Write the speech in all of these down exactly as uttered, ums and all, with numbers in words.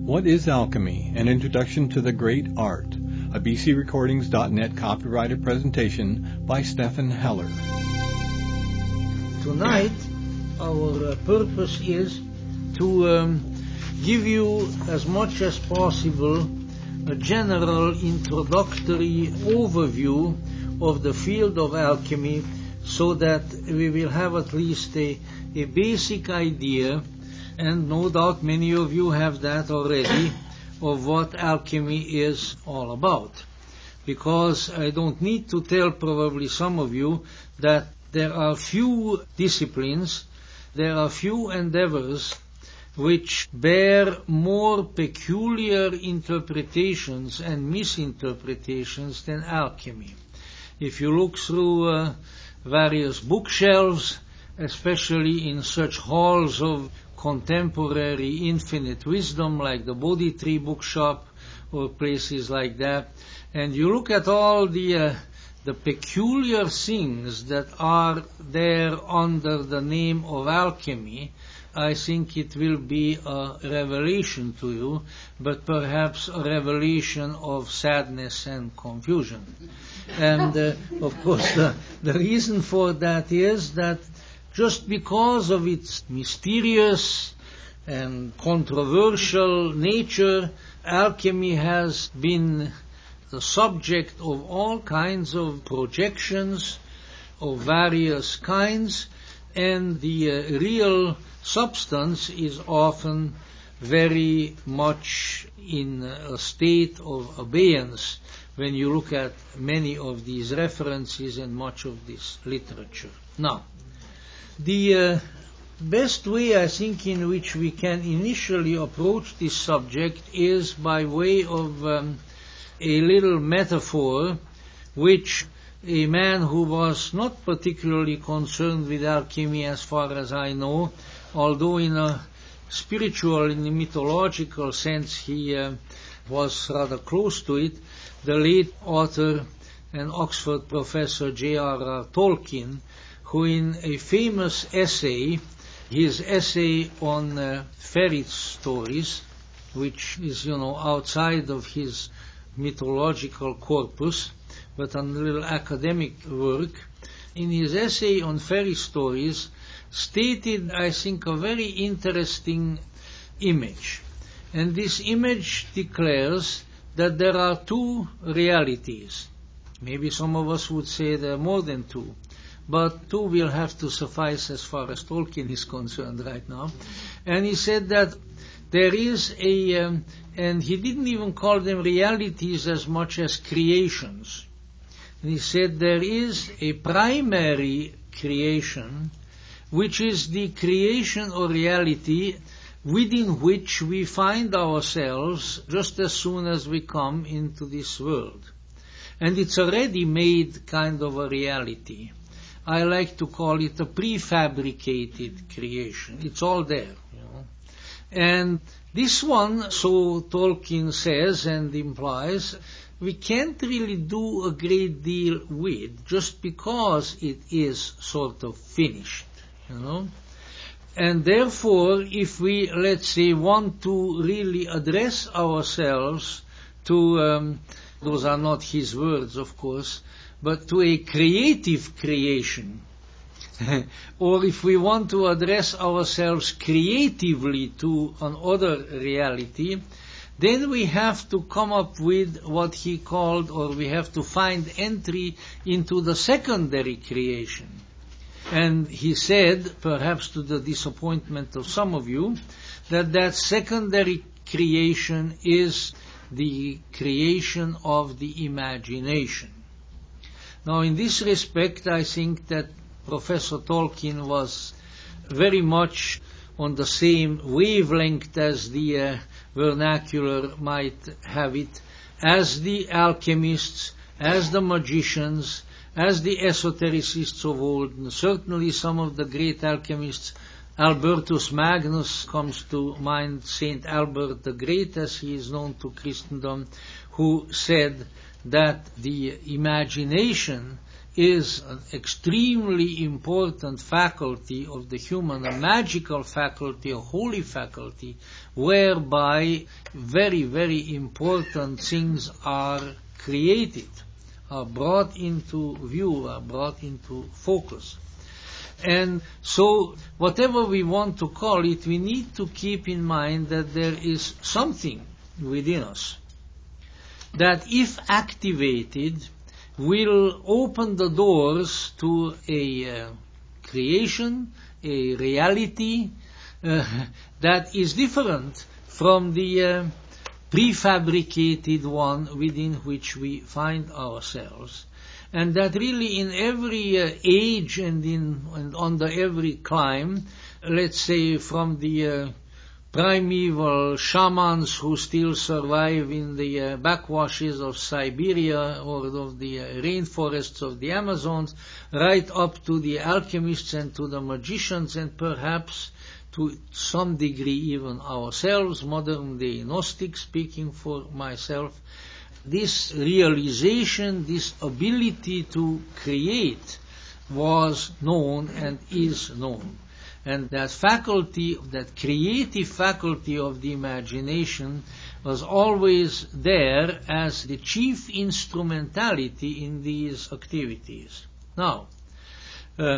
What is Alchemy? An Introduction to the Great Art. A B C Recordings dot net copyrighted presentation by Stephan Heller. Tonight, our uh, purpose is to um, give you as much as possible a general introductory overview of the field of alchemy, so that we will have at least a, a basic idea, and no doubt many of you have that already, of what alchemy is all about. Because I don't need to tell probably some of you that there are few disciplines, there are few endeavors which bear more peculiar interpretations and misinterpretations than alchemy. If you look through uh, various bookshelves, especially in such halls of contemporary infinite wisdom like the Bodhi Tree Bookshop or places like that, and you look at all the uh, the peculiar things that are there under the name of alchemy, I think it will be a revelation to you, but perhaps a revelation of sadness and confusion. And uh, of course the, the reason for that is that just because of its mysterious and controversial nature, alchemy has been the subject of all kinds of projections of various kinds, and the uh, real substance is often very much in a state of abeyance when you look at many of these references and much of this literature. Now, the uh, best way, I think, in which we can initially approach this subject is by way of um, a little metaphor which a man who was not particularly concerned with alchemy as far as I know, although in a spiritual, in a mythological sense he uh, was rather close to it, the late author and Oxford professor J R R Tolkien, who in a famous essay, his essay on uh, fairy stories, which is, you know, outside of his mythological corpus, but a little academic work, in his essay on fairy stories, stated, I think, a very interesting image. And this image declares that there are two realities. Maybe some of us would say there are more than two, but two will have to suffice as far as Tolkien is concerned right now. And he said that there is a, um, and he didn't even call them realities as much as creations. And he said there is a primary creation, which is the creation or reality within which we find ourselves just as soon as we come into this world. And it's a ready-made kind of a reality. I like to call it a prefabricated creation. It's all there, you know. And this one, so Tolkien says and implies, we can't really do a great deal with just because it is sort of finished, you know. And therefore, if we, let's say, want to really address ourselves to, um, those are not his words, of course, but to a creative creation, or if we want to address ourselves creatively to another reality, then we have to come up with what he called, or we have to find entry into the secondary creation. And he said, perhaps to the disappointment of some of you, that that secondary creation is the creation of the imagination. Now, in this respect, I think that Professor Tolkien was very much on the same wavelength as the uh, vernacular might have it, as the alchemists, as the magicians, as the esotericists of old, and certainly some of the great alchemists. Albertus Magnus comes to mind, Saint Albert the Great, as he is known to Christendom, who said that the imagination is an extremely important faculty of the human, a magical faculty, a holy faculty, whereby very, very important things are created, are brought into view, are brought into focus. And so, whatever we want to call it, we need to keep in mind that there is something within us that, if activated, will open the doors to a uh, creation, a reality uh, that is different from the uh, prefabricated one within which we find ourselves. And that really in every uh, age and in and under every clime, let's say from the uh, primeval shamans who still survive in the uh, backwashes of Siberia or of the uh, rainforests of the Amazons, right up to the alchemists and to the magicians, and perhaps to some degree even ourselves, modern-day Gnostics, speaking for myself. This realization, this ability to create was known and is known. And that faculty, that creative faculty of the imagination was always there as the chief instrumentality in these activities. Now, uh,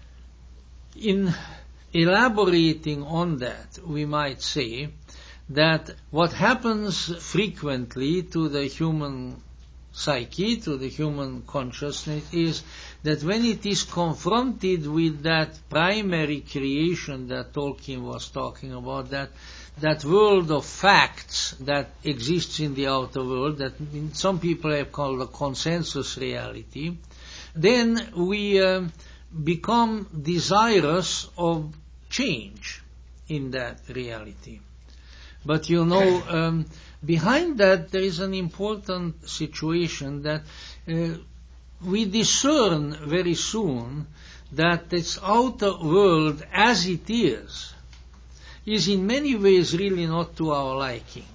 in elaborating on that, we might say that what happens frequently to the human psyche, to the human consciousness, is that when it is confronted with that primary creation that Tolkien was talking about, that that world of facts that exists in the outer world, that some people have called a consensus reality, then we uh, become desirous of change in that reality. But you know, um, behind that there is an important situation that uh, we discern very soon that this outer world as it is, is in many ways really not to our liking.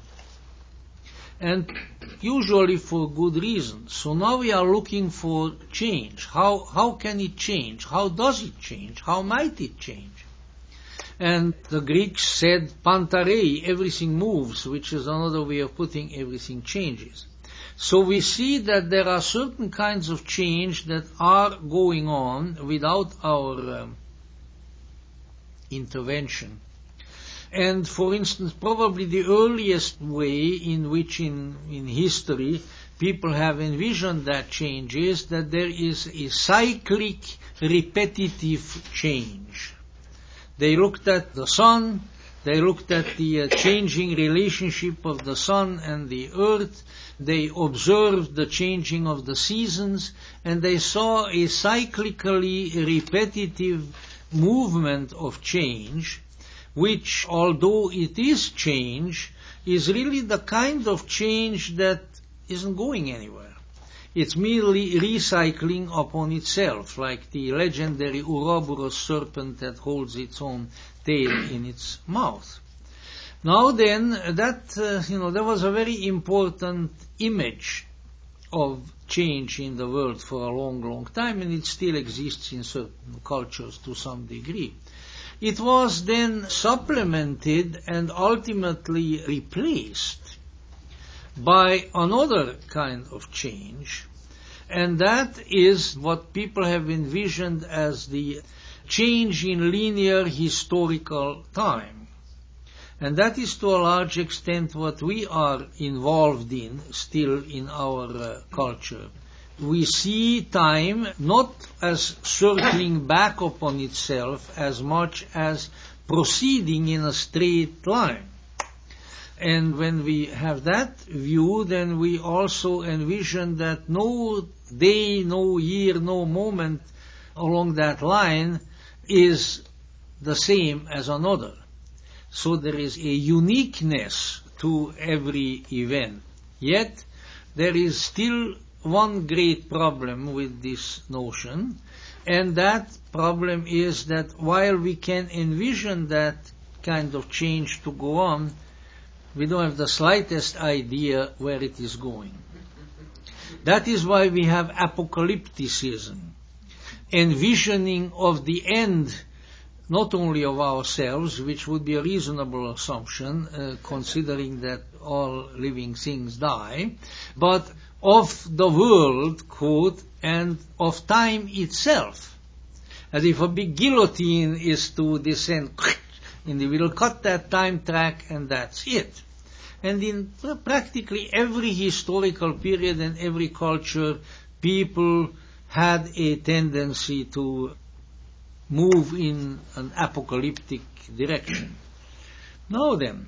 And usually for good reasons. So now we are looking for change. How, how can it change? How does it change? How might it change? And the Greeks said, pantarei, everything moves, which is another way of putting everything changes. So we see that there are certain kinds of change that are going on without our um, intervention. And for instance, probably the earliest way in which in, in history people have envisioned that change is that there is a cyclic, repetitive change. They looked at the sun, they looked at the uh, changing relationship of the sun and the earth, they observed the changing of the seasons, and they saw a cyclically repetitive movement of change, which, although it is change, is really the kind of change that isn't going anywhere. It's merely recycling upon itself, like the legendary Ouroboros serpent that holds its own tail in its mouth. Now then, that, uh, you know, there was a very important image of change in the world for a long, long time, and it still exists in certain cultures to some degree. It was then supplemented and ultimately replaced by another kind of change, and that is what people have envisioned as the change in linear historical time. And that is to a large extent what we are involved in still in our uh, culture. We see time not as circling back upon itself as much as proceeding in a straight line. And when we have that view, then we also envision that no day, no year, no moment along that line is the same as another. So there is a uniqueness to every event. Yet there is still one great problem with this notion, and that problem is that while we can envision that kind of change to go on, we don't have the slightest idea where it is going. That is why we have apocalypticism, envisioning of the end not only of ourselves, which would be a reasonable assumption, uh, considering that all living things die, but of the world, quote, and of time itself. As if a big guillotine is to descend, and they will cut that time track, and that's it. And in practically every historical period and every culture, people had a tendency to move in an apocalyptic direction. Now then,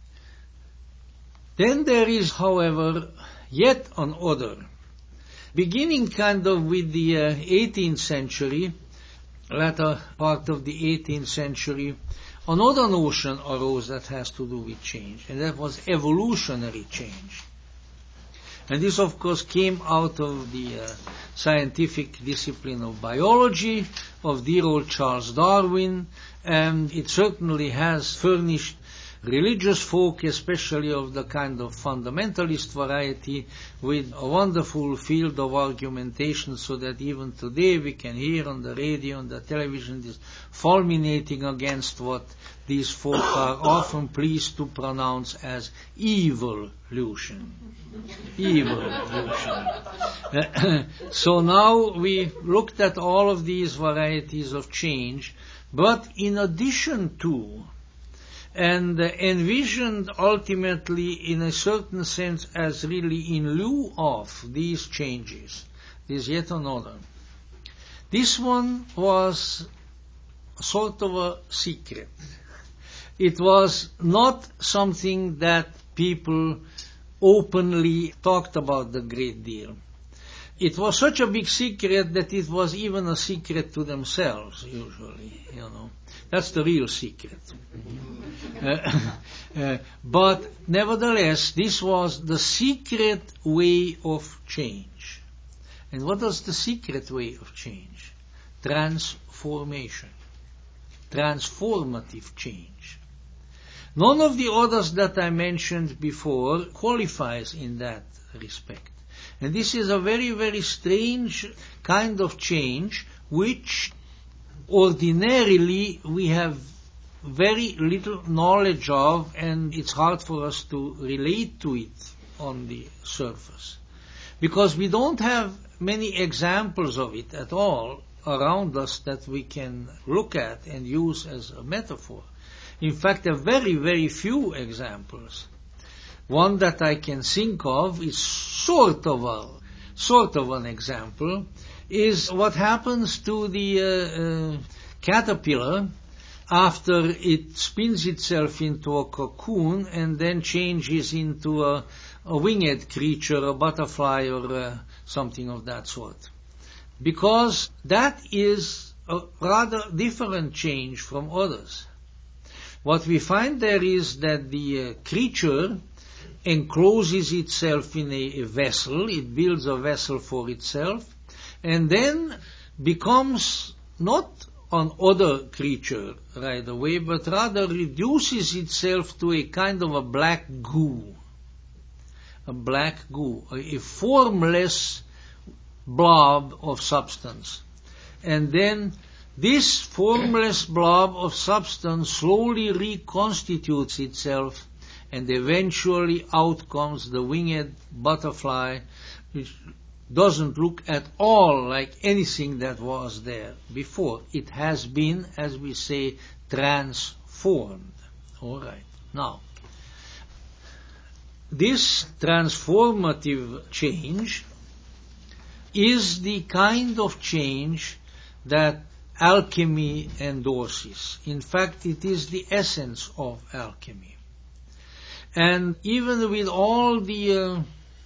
then there is, however, yet another, beginning kind of with the uh, eighteenth century, latter part of the eighteenth century, another notion arose that has to do with change, and that was evolutionary change. And this, of course, came out of the uh, scientific discipline of biology, of dear old Charles Darwin, and it certainly has furnished religious folk, especially of the kind of fundamentalist variety, with a wonderful field of argumentation, so that even today we can hear on the radio and the television this fulminating against what these folk are often pleased to pronounce as evolution. Evolution. So now we looked at all of these varieties of change, but in addition to, and envisioned ultimately in a certain sense as really in lieu of these changes, there's yet another. This one was sort of a secret. It was not something that people openly talked about a great deal. It was such a big secret that it was even a secret to themselves, usually, you know. That's the real secret. uh, uh, but nevertheless, this was the secret way of change. And what is the secret way of change? Transformation. Transformative change. None of the others that I mentioned before qualifies in that respect. And this is a very, very strange kind of change which ordinarily we have very little knowledge of, and it's hard for us to relate to it on the surface. Because we don't have many examples of it at all around us that we can look at and use as a metaphor. In fact, there are very, very few examples. One that I can think of is sort of a, sort of an example, is what happens to the uh, uh, caterpillar after it spins itself into a cocoon and then changes into a, a winged creature, a butterfly or uh, something of that sort. Because that is a rather different change from others. What we find there is that the uh, creature encloses itself in a, a vessel, it builds a vessel for itself, and then becomes not an other creature right away, but rather reduces itself to a kind of a black goo. A black goo, a, a formless blob of substance. And then this formless blob of substance slowly reconstitutes itself, and eventually out comes the winged butterfly, which doesn't look at all like anything that was there before. It has been, as we say, transformed. All right. Now, this transformative change is the kind of change that alchemy endorses. In fact, it is the essence of alchemy. And even with all the uh,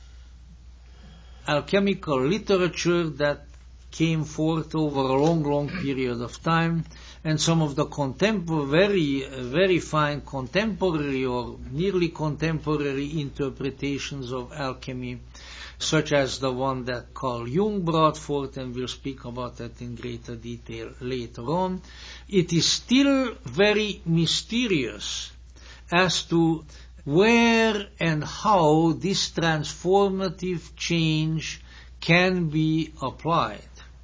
alchemical literature that came forth over a long, long period of time, and some of the contemporary, very, very fine contemporary or nearly contemporary interpretations of alchemy, such as the one that Carl Jung brought forth, and we'll speak about that in greater detail later on, it is still very mysterious as to where and how this transformative change can be applied,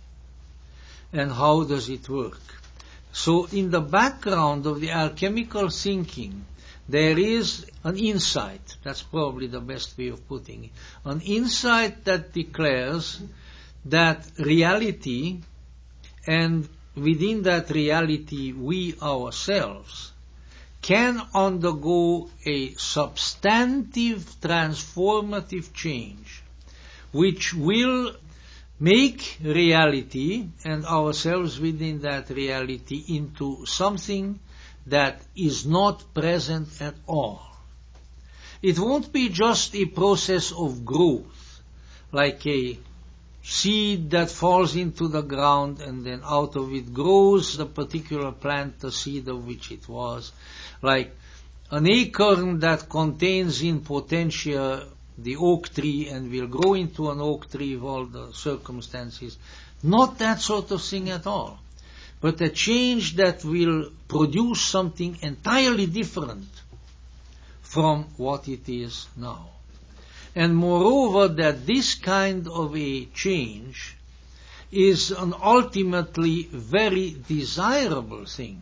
and how does it work. So in the background of the alchemical thinking, there is an insight, that's probably the best way of putting it, an insight that declares that reality, and within that reality we ourselves, can undergo a substantive transformative change which will make reality and ourselves within that reality into something that is not present at all. It won't be just a process of growth, like a seed that falls into the ground and then out of it grows the particular plant, the seed of which it was, like an acorn that contains in potentia the oak tree and will grow into an oak tree with all the circumstances. Not that sort of thing at all, but a change that will produce something entirely different from what it is now. And moreover, that this kind of a change is an ultimately very desirable thing,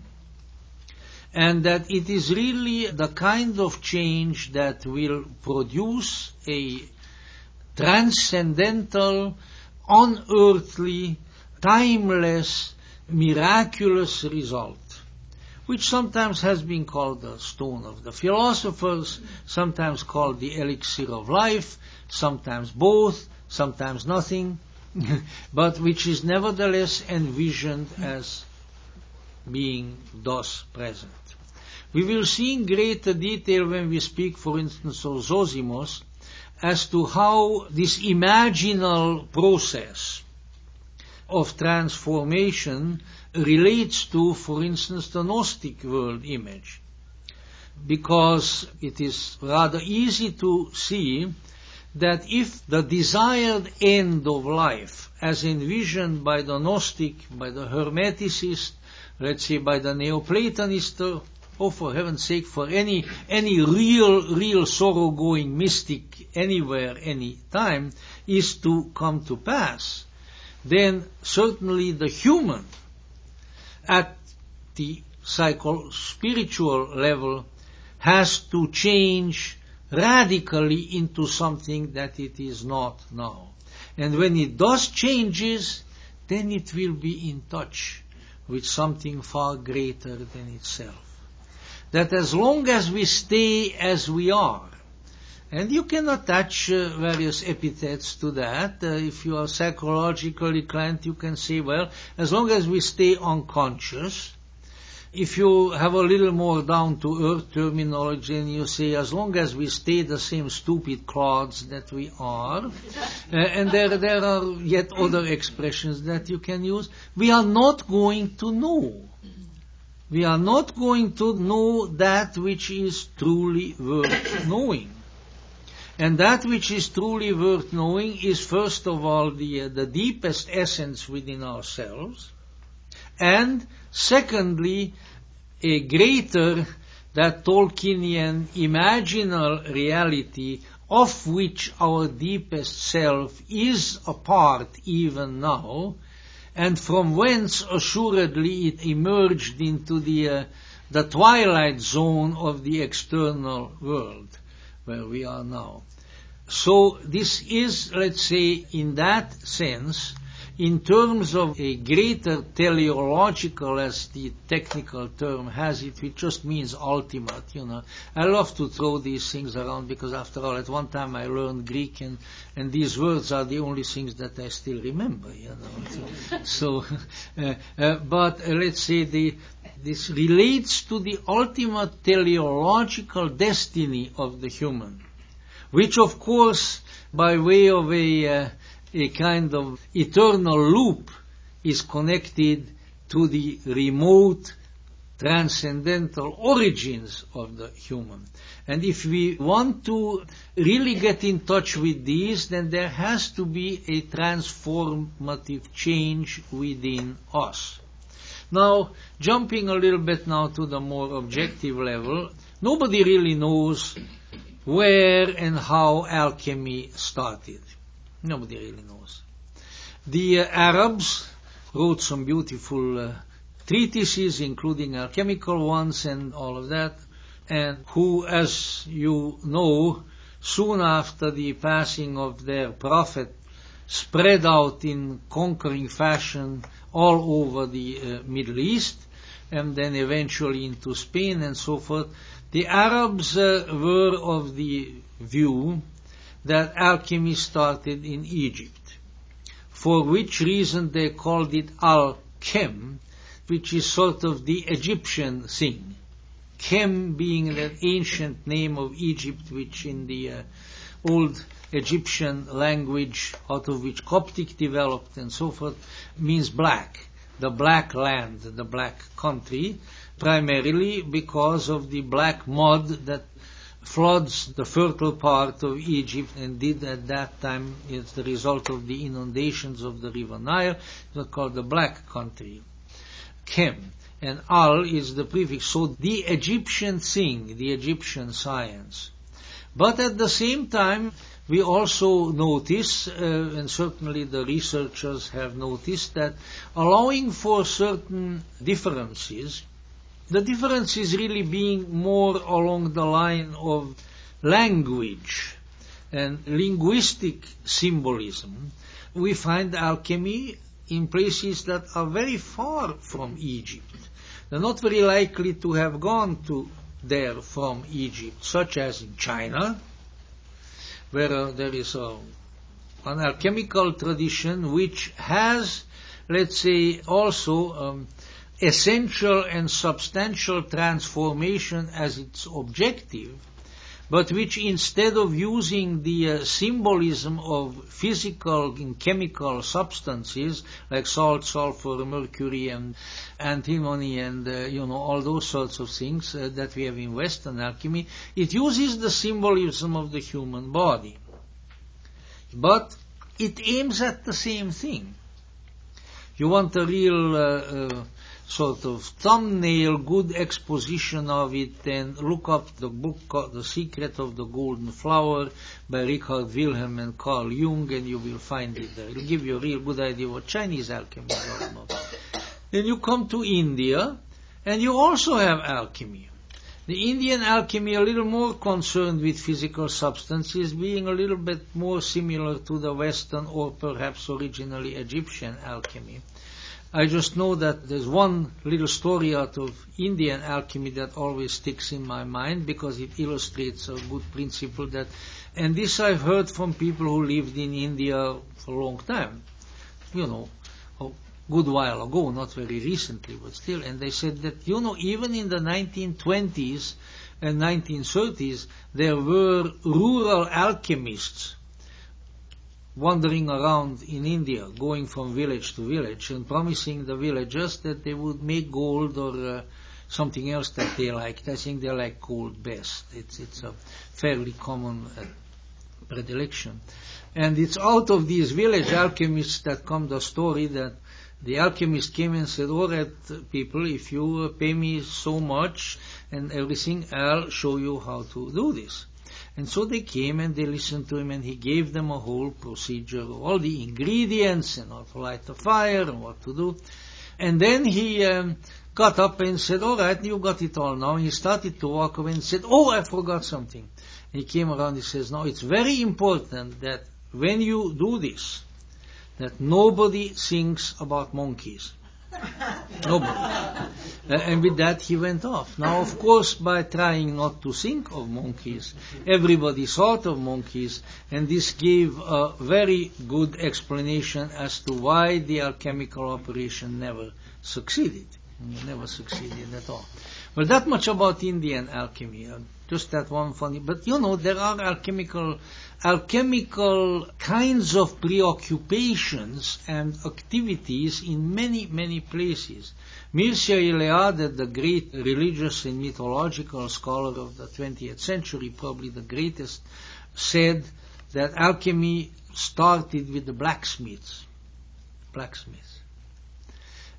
and that it is really the kind of change that will produce a transcendental, unearthly, timeless, miraculous result, which sometimes has been called the stone of the philosophers, sometimes called the elixir of life, sometimes both, sometimes nothing, but which is nevertheless envisioned as being thus present. We will see in greater detail when we speak, for instance, of Zosimos, as to how this imaginal process of transformation relates to, for instance, the Gnostic world image. Because it is rather easy to see that if the desired end of life, as envisioned by the Gnostic, by the Hermeticist, let's say by the Neoplatonist, or for heaven's sake, for any any real, real sorrow-going mystic anywhere, any time, is to come to pass, then certainly the human, at the psycho-spiritual level, has to change radically into something that it is not now. And when it does changes, then it will be in touch with something far greater than itself. That as long as we stay as we are, and you can attach uh, various epithets to that. Uh, if you are psychologically inclined, you can say, well, as long as we stay unconscious. If you have a little more down-to-earth terminology, and you say, as long as we stay the same stupid clods that we are, uh, and there, there are yet other expressions that you can use, we are not going to know. We are not going to know that which is truly worth knowing. And that which is truly worth knowing is, first of all, the, uh, the deepest essence within ourselves, and secondly, a greater, that Tolkienian imaginal reality of which our deepest self is a part even now, and from whence assuredly it emerged into the uh, the twilight zone of the external world where we are now. So this is, let's say, in that sense, in terms of a greater teleological, as the technical term has it, which just means ultimate, you know. I love to throw these things around because, after all, at one time I learned Greek, and, and these words are the only things that I still remember, you know. So, uh, uh, but uh, let's say the this relates to the ultimate teleological destiny of the human, which, of course, by way of a uh, a kind of eternal loop, is connected to the remote transcendental origins of the human. And if we want to really get in touch with these, then there has to be a transformative change within us. Now, jumping a little bit now to the more objective level, nobody really knows where and how alchemy started. Nobody really knows. The uh, Arabs wrote some beautiful uh, treatises, including alchemical ones and all of that, and who, as you know, soon after the passing of their prophet, spread out in conquering fashion all over the uh, Middle East, and then eventually into Spain and so forth. The Arabs uh, were of the view that alchemy started in Egypt, for which reason they called it al-Chem, which is sort of the Egyptian thing. Chem being that ancient name of Egypt, which in the uh, old Egyptian language, out of which Coptic developed and so forth, means black, the black land, the black country, primarily because of the black mud that floods the fertile part of Egypt and did at that time as the result of the inundations of the river Nile. It was called the black country. Chem. And al is the prefix. So the Egyptian thing, the Egyptian science. But at the same time, we also notice, uh, and certainly the researchers have noticed, that allowing for certain differences, the differences really being more along the line of language and linguistic symbolism, we find alchemy in places that are very far from Egypt. They're not very likely to have gone to there from Egypt, such as in China, where uh, there is a, an alchemical tradition which has, let's say, also um, essential and substantial transformation as its objective, but which instead of using the uh, symbolism of physical and chemical substances like salt, sulfur, mercury, and antimony, and uh, you know all those sorts of things uh, that we have in Western alchemy, it uses the symbolism of the human body, but it aims at the same thing. You want a real uh, uh, sort of thumbnail, good exposition of it, then look up the book called The Secret of the Golden Flower by Richard Wilhelm and Carl Jung, and you will find it there. It will give you a real good idea what Chinese alchemy is all about. Then you come to India, and you also have alchemy. The Indian alchemy, a little more concerned with physical substances, being a little bit more similar to the Western or perhaps originally Egyptian alchemy. I just know that there's one little story out of Indian alchemy that always sticks in my mind because it illustrates a good principle that, and this I've heard from people who lived in India for a long time, you know, a good while ago, not very recently, but still, and they said that, you know, even in the nineteen twenties and nineteen thirties, there were rural alchemists wandering around in India, going from village to village and promising the villagers that they would make gold or uh, something else that they liked. I think they like gold best. It's it's a fairly common uh, predilection. And it's out of these village alchemists that come the story that the alchemist came and said, all right, people, if you uh, pay me so much and everything, I'll show you how to do this. And so they came and they listened to him, and he gave them a whole procedure of all the ingredients and how to light the fire and what to do. And then he um, got up and said, all right, you got it all now. And he started to walk away and said, oh, I forgot something. And he came around and he says, no, it's very important that when you do this, that nobody thinks about monkeys. Nobody. Uh, and with that he went off. Now, of course, by trying not to think of monkeys, everybody thought of monkeys, and this gave a very good explanation as to why the alchemical operation never succeeded. Never succeeded at all. Well, that much about Indian alchemy. Uh, just that one funny. But you know, there are alchemical, alchemical kinds of preoccupations and activities in many, many places. Mircea Eliade, the great religious and mythological scholar of the twentieth century, probably the greatest, said that alchemy started with the blacksmiths. Blacksmiths.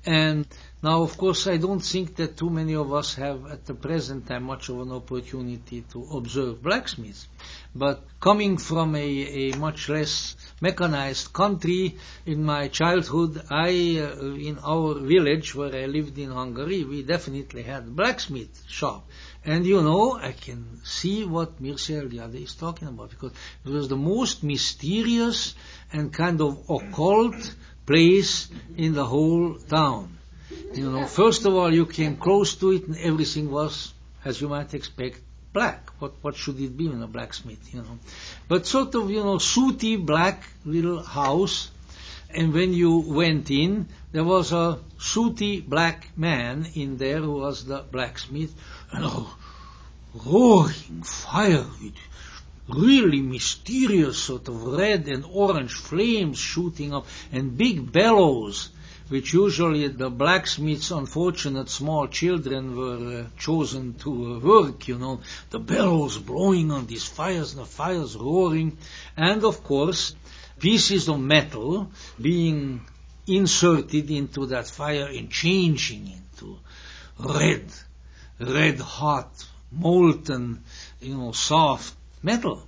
And now, of course, I don't think that too many of us have at the present time much of an opportunity to observe blacksmiths. But coming from a, a much less mechanized country, in my childhood, I, uh, in our village where I lived in Hungary, we definitely had a blacksmith shop. And you know, I can see what Mircea Eliade is talking about, because it was the most mysterious and kind of occult place in the whole town. You know, first of all, you came close to it and everything was, as you might expect, black. What what should it be in a blacksmith, you know? But sort of, you know, sooty black little house, and when you went in, there was a sooty black man in there who was the blacksmith, and a roaring fire with really mysterious sort of red and orange flames shooting up, and big bellows, which usually the blacksmith's unfortunate small children were uh, chosen to uh, work, you know, the bellows blowing on these fires and the fires roaring, and of course pieces of metal being inserted into that fire and changing into red, red hot, molten, you know, soft metal.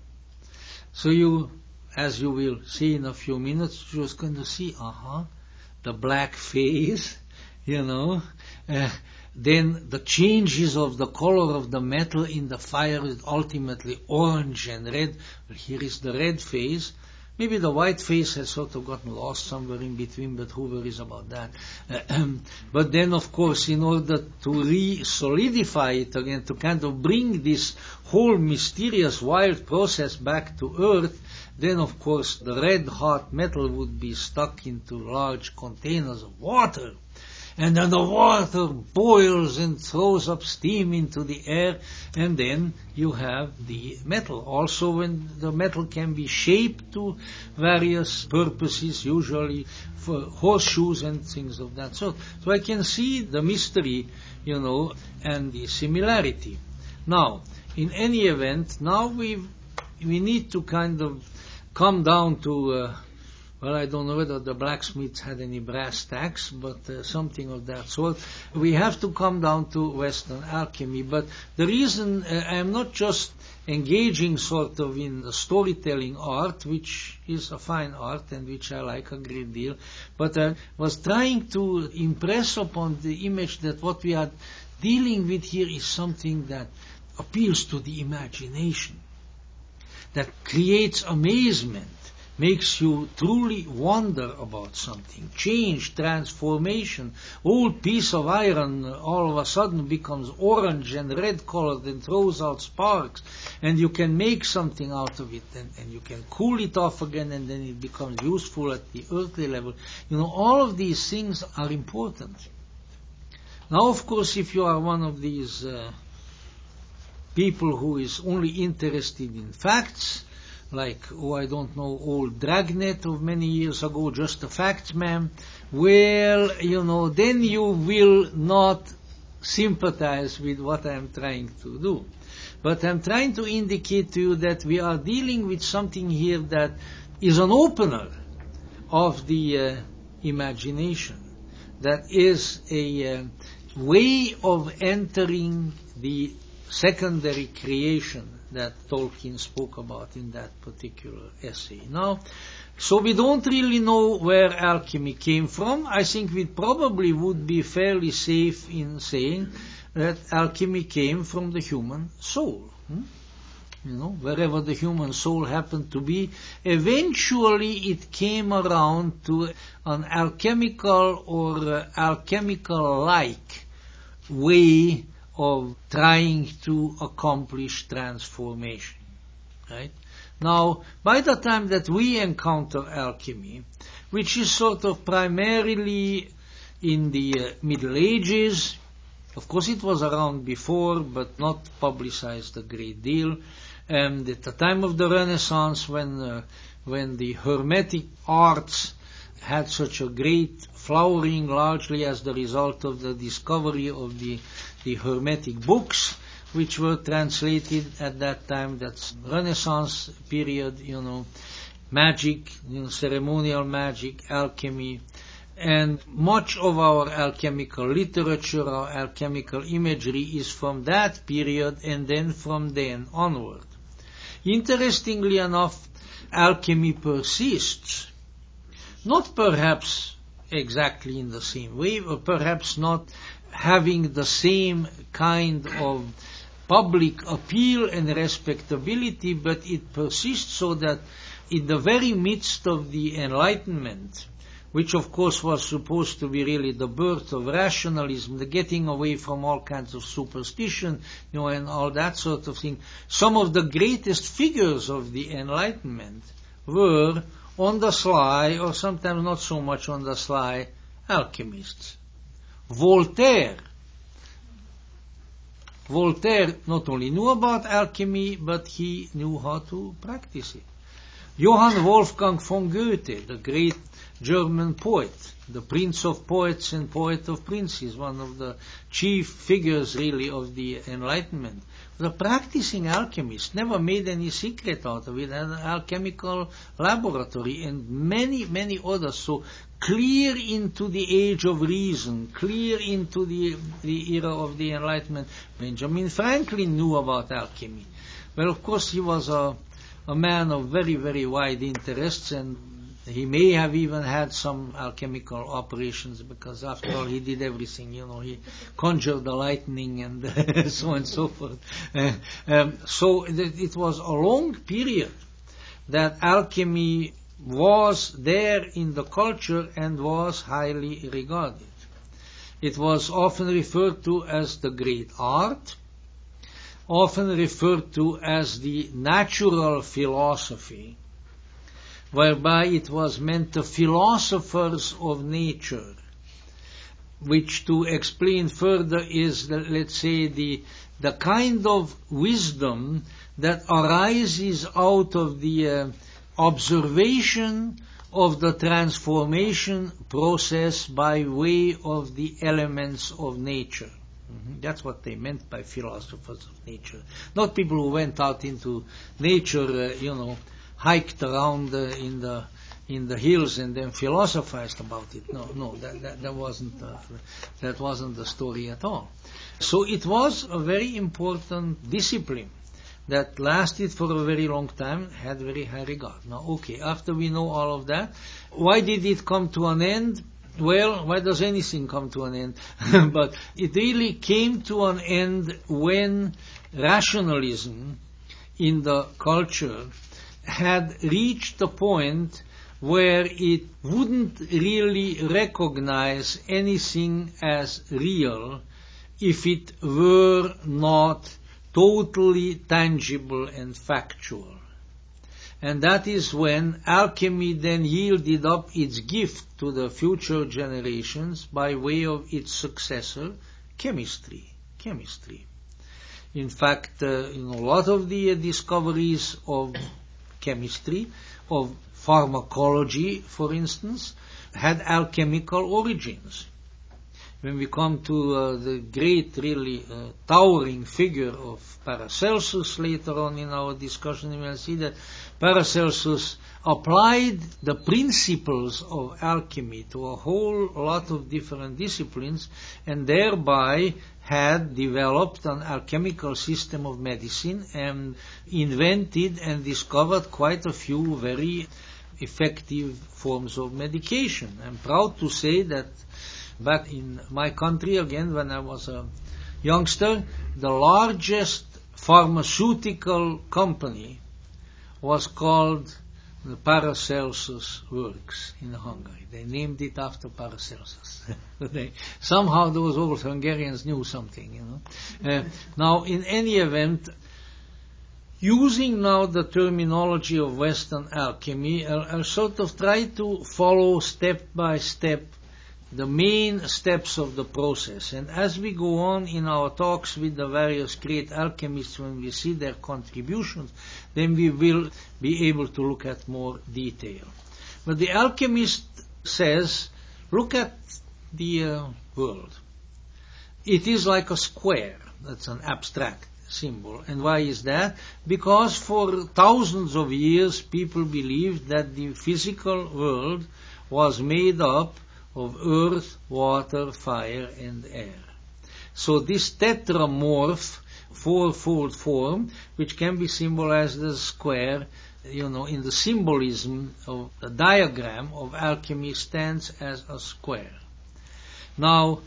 So you, as you will see in a few minutes, you're just going to see, uh-huh, the black phase, you know, uh, then the changes of the color of the metal in the fire is ultimately orange and red. Here is the red phase. Maybe the white phase has sort of gotten lost somewhere in between, but who worries about that? Uh, but then, of course, in order to re-solidify it again, to kind of bring this whole mysterious wild process back to earth, then, of course, the red hot metal would be stuck into large containers of water. And then the water boils and throws up steam into the air, and then you have the metal. Also, when the metal can be shaped to various purposes, usually for horseshoes and things of that sort. So I can see the mystery, you know, and the similarity. Now, in any event, now we we need to kind of come down to, uh, well, I don't know whether the blacksmiths had any brass tacks, but uh, something of that sort. We have to come down to Western alchemy. But the reason uh, I am not just engaging sort of in the storytelling art, which is a fine art and which I like a great deal, but I was trying to impress upon the image that what we are dealing with here is something that appeals to the imagination, that creates amazement, makes you truly wonder about something, change, transformation. Old piece of iron uh, all of a sudden becomes orange and red colored and throws out sparks, and you can make something out of it, and, and you can cool it off again, and then it becomes useful at the earthly level. You know, all of these things are important. Now, of course, if you are one of these uh, people who is only interested in facts, like, oh, I don't know, old Dragnet of many years ago, just the facts, ma'am, well, you know, then you will not sympathize with what I'm trying to do. But I'm trying to indicate to you that we are dealing with something here that is an opener of the uh, imagination, that is a uh, way of entering the secondary creation that Tolkien spoke about in that particular essay. Now, so we don't really know where alchemy came from. I think we probably would be fairly safe in saying that alchemy came from the human soul. Hmm? You know, wherever the human soul happened to be, eventually it came around to an alchemical or uh, alchemical-like way of trying to accomplish transformation. Right? Now, by the time that we encounter alchemy, which is sort of primarily in the uh, Middle Ages, of course it was around before, but not publicized a great deal, and at the time of the Renaissance, when uh, when the Hermetic arts had such a great flowering, largely as the result of the discovery of the the Hermetic books, which were translated at that time. That's Renaissance period, you know, magic, you know, ceremonial magic, alchemy, And much of our alchemical literature, our alchemical imagery is from that period and then from then onward. Interestingly enough, alchemy persists, not perhaps exactly in the same way, or perhaps not having the same kind of public appeal and respectability, but it persists so that in the very midst of the Enlightenment, which of course was supposed to be really the birth of rationalism, the getting away from all kinds of superstition, you know, and all that sort of thing, some of the greatest figures of the Enlightenment were on the sly, or sometimes not so much on the sly, alchemists. Voltaire. Voltaire not only knew about alchemy, but he knew how to practice it. Johann Wolfgang von Goethe, the great German poet, the prince of poets and poet of princes, one of the chief figures really of the Enlightenment, was a practicing alchemist, never made any secret out of it, had an alchemical laboratory, and many, many others. So clear into the age of reason, clear into the, the era of the Enlightenment, Benjamin Franklin knew about alchemy. Well, of course, he was a, a man of very, very wide interests, and he may have even had some alchemical operations, because after all he did everything, you know, he conjured the lightning and so on and so forth. Uh, um, so th- it was a long period that alchemy was there in the culture and was highly regarded. It was often referred to as the great art, often referred to as the natural philosophy, whereby it was meant the philosophers of nature, which, to explain further, is, the, let's say, the, the kind of wisdom that arises out of the uh, observation of the transformation process by way of the elements of nature. Mm-hmm. That's what they meant by philosophers of nature. Not people who went out into nature, uh, you know, hiked around uh, in the in the hills and then philosophized about it. No, no, that that, that wasn't uh, that wasn't the story at all. So it was a very important discipline that lasted for a very long time, had very high regard. Now, okay, after we know all of that, why did it come to an end? Well, why does anything come to an end? But it really came to an end when rationalism in the culture had reached the point where it wouldn't really recognize anything as real if it were not totally tangible and factual. And that is when alchemy then yielded up its gift to the future generations by way of its successor, chemistry. Chemistry. In fact, uh, you know, a lot of the uh, discoveries of chemistry, of pharmacology, for instance, had alchemical origins. When we come to uh, the great, really uh, towering figure of Paracelsus later on in our discussion, we will see that Paracelsus applied the principles of alchemy to a whole lot of different disciplines, and thereby had developed an alchemical system of medicine and invented and discovered quite a few very effective forms of medication. I'm proud to say that back in my country, again, when I was a youngster, the largest pharmaceutical company was called the Paracelsus Works in Hungary. They named it after Paracelsus. they, somehow those old Hungarians knew something, you know. Uh, now, in any event, using now the terminology of Western alchemy, I'll, I'll sort of try to follow step by step the main steps of the process. And as we go on in our talks with the various great alchemists, when we see their contributions, then we will be able to look at more detail. But the alchemist says, look at the uh, world. It is like a square. That's an abstract symbol. And why is that? Because for thousands of years people believed that the physical world was made up of earth, water, fire, and air. So this tetramorph, fourfold form, which can be symbolized as a square, you know, in the symbolism of the diagram of alchemy, stands as a square. Now,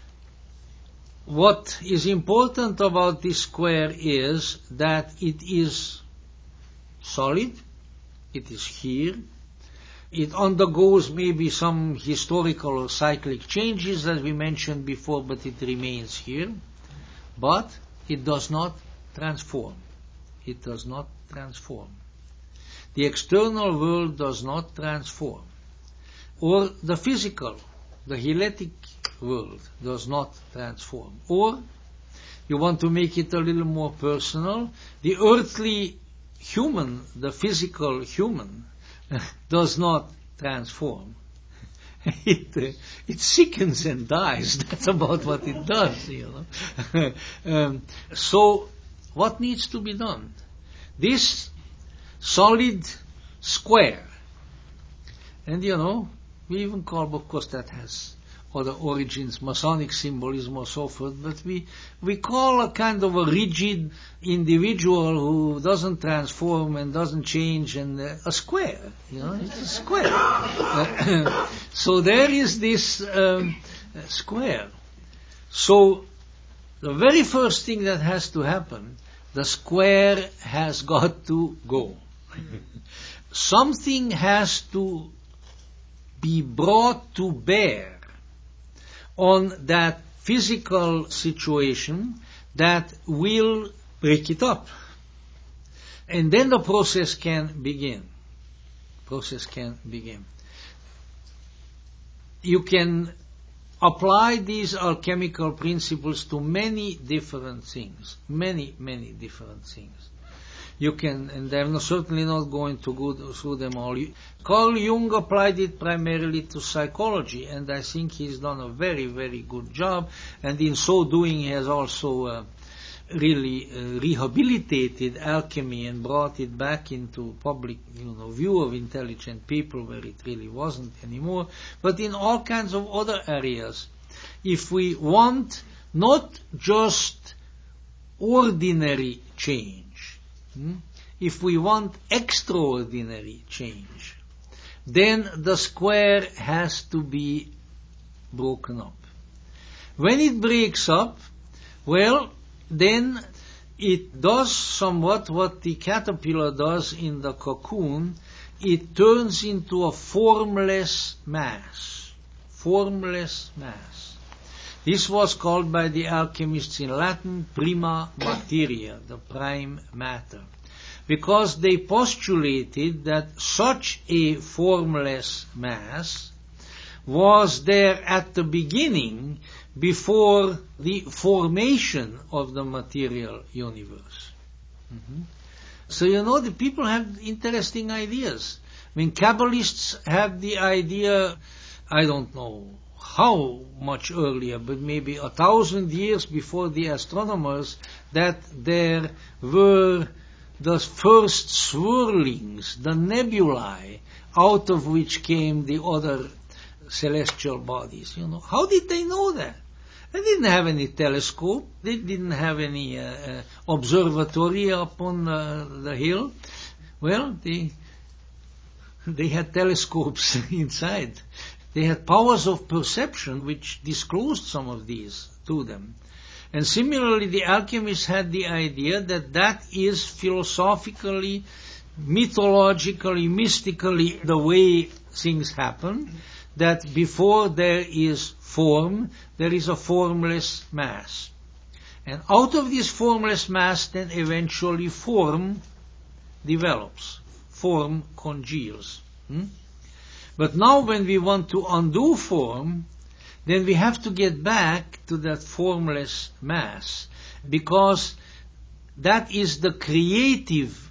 what is important about this square is that it is solid, it is here, it undergoes maybe some historical or cyclic changes as we mentioned before, but it remains here, but it does not transform. It does not transform. The external world does not transform. Or the physical, the heletic world does not transform. Or, you want to make it a little more personal, the earthly human, the physical human, does not transform. It, uh, it sickens and dies. That's about what it does, you know. um, so, what needs to be done? This solid square, and you know, we even call, of course, that has other origins, Masonic symbolism or so forth, but we, we call a kind of a rigid individual who doesn't transform and doesn't change and uh, a square, you know, it's a square. Uh, so there is this um, square. So the very first thing that has to happen, the square has got to go. Something has to be brought to bear on that physical situation that will break it up. And then the process can begin. Process can begin. You can apply these alchemical principles to many different things. Many, many different things. You can, and I'm certainly not going to go through them all. Carl Jung applied it primarily to psychology, and I think he's done a very, very good job, and in so doing he has also uh, really uh, rehabilitated alchemy and brought it back into public, you know, view of intelligent people where it really wasn't anymore, but in all kinds of other areas. If we want not just ordinary change, Hmm? if we want extraordinary change, then the square has to be broken up. When it breaks up, well, then it does somewhat what the caterpillar does in the cocoon. It turns into a formless mass. Formless mass. This was called by the alchemists in Latin prima materia, the prime matter, because they postulated that such a formless mass was there at the beginning before the formation of the material universe. Mm-hmm. So you know, the people have interesting ideas. I mean, Kabbalists have the idea, I don't know how much earlier, but maybe a thousand years before the astronomers, that there were the first swirlings, the nebulae, out of which came the other celestial bodies. You know, how did they know that? They didn't have any telescope. They didn't have any uh, uh, observatory up on uh, the hill. Well, they they had telescopes inside. They had powers of perception which disclosed some of these to them. And similarly, the alchemists had the idea that that is philosophically, mythologically, mystically the way things happen, that before there is form, there is a formless mass. And out of this formless mass, then eventually form develops. Form congeals. Hmm? But now when we want to undo form, then we have to get back to that formless mass, because that is the creative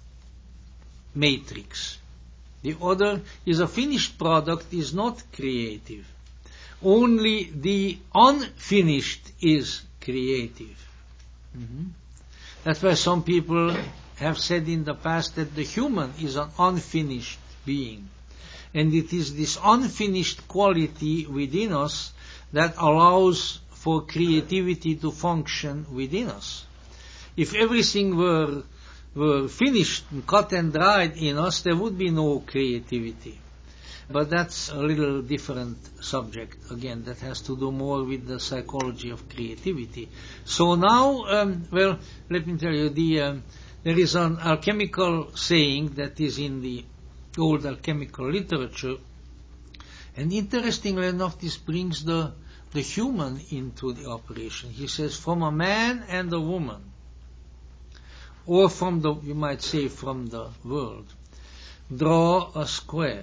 matrix. The other is a finished product, is not creative. Only the unfinished is creative. Mm-hmm. That's why some people have said in the past that the human is an unfinished being. And it is this unfinished quality within us that allows for creativity to function within us. If everything were were finished and cut and dried in us, there would be no creativity. But that's a little different subject, again, that has to do more with the psychology of creativity. So now, um, well, let me tell you, the um, there is an alchemical saying that is in the old alchemical literature, and interestingly enough, this brings the, the human into the operation. He says, from a man and a woman, or from the, you might say, from the world, draw a square.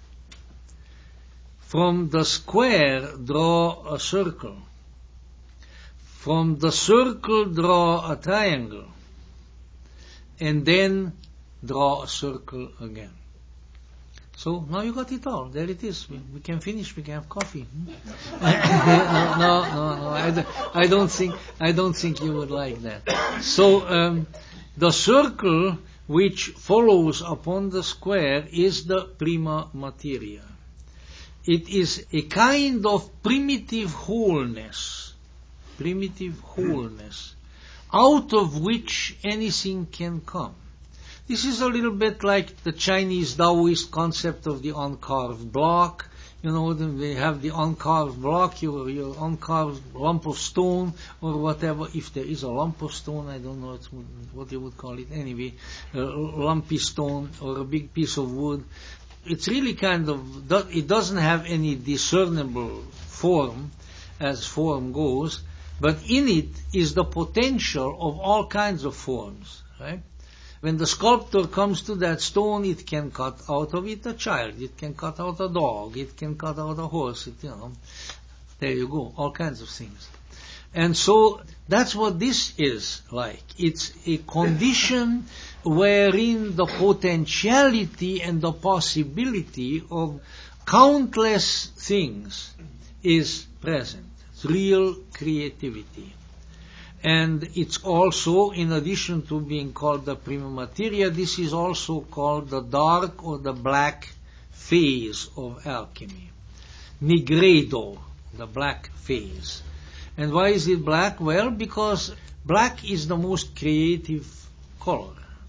From the square, draw a circle. From the circle, draw a triangle. And then draw a circle again. So now you got it all. There it is. We, we can finish. We can have coffee. no, no, no, no. I, don't, I don't think. I don't think you would like that. So um, the circle which follows upon the square is the prima materia. It is a kind of primitive wholeness, primitive wholeness, out of which anything can come. This is a little bit like the Chinese Taoist concept of the uncarved block. You know, they have the uncarved block, your, your uncarved lump of stone or whatever. If there is a lump of stone, I don't know what you would call it anyway, a lumpy stone or a big piece of wood. It's really kind of, it doesn't have any discernible form as form goes, but in it is the potential of all kinds of forms, right? When the sculptor comes to that stone, it can cut out of it a child, it can cut out a dog, it can cut out a horse, it, you know, there you go, all kinds of things. And so that's what this is like. It's a condition wherein the potentiality and the possibility of countless things is present. It's real creativity. And it's also, in addition to being called the prima materia, this is also called the dark or the black phase of alchemy. Nigredo, the black phase. And why is it black? Well, because black is the most creative color.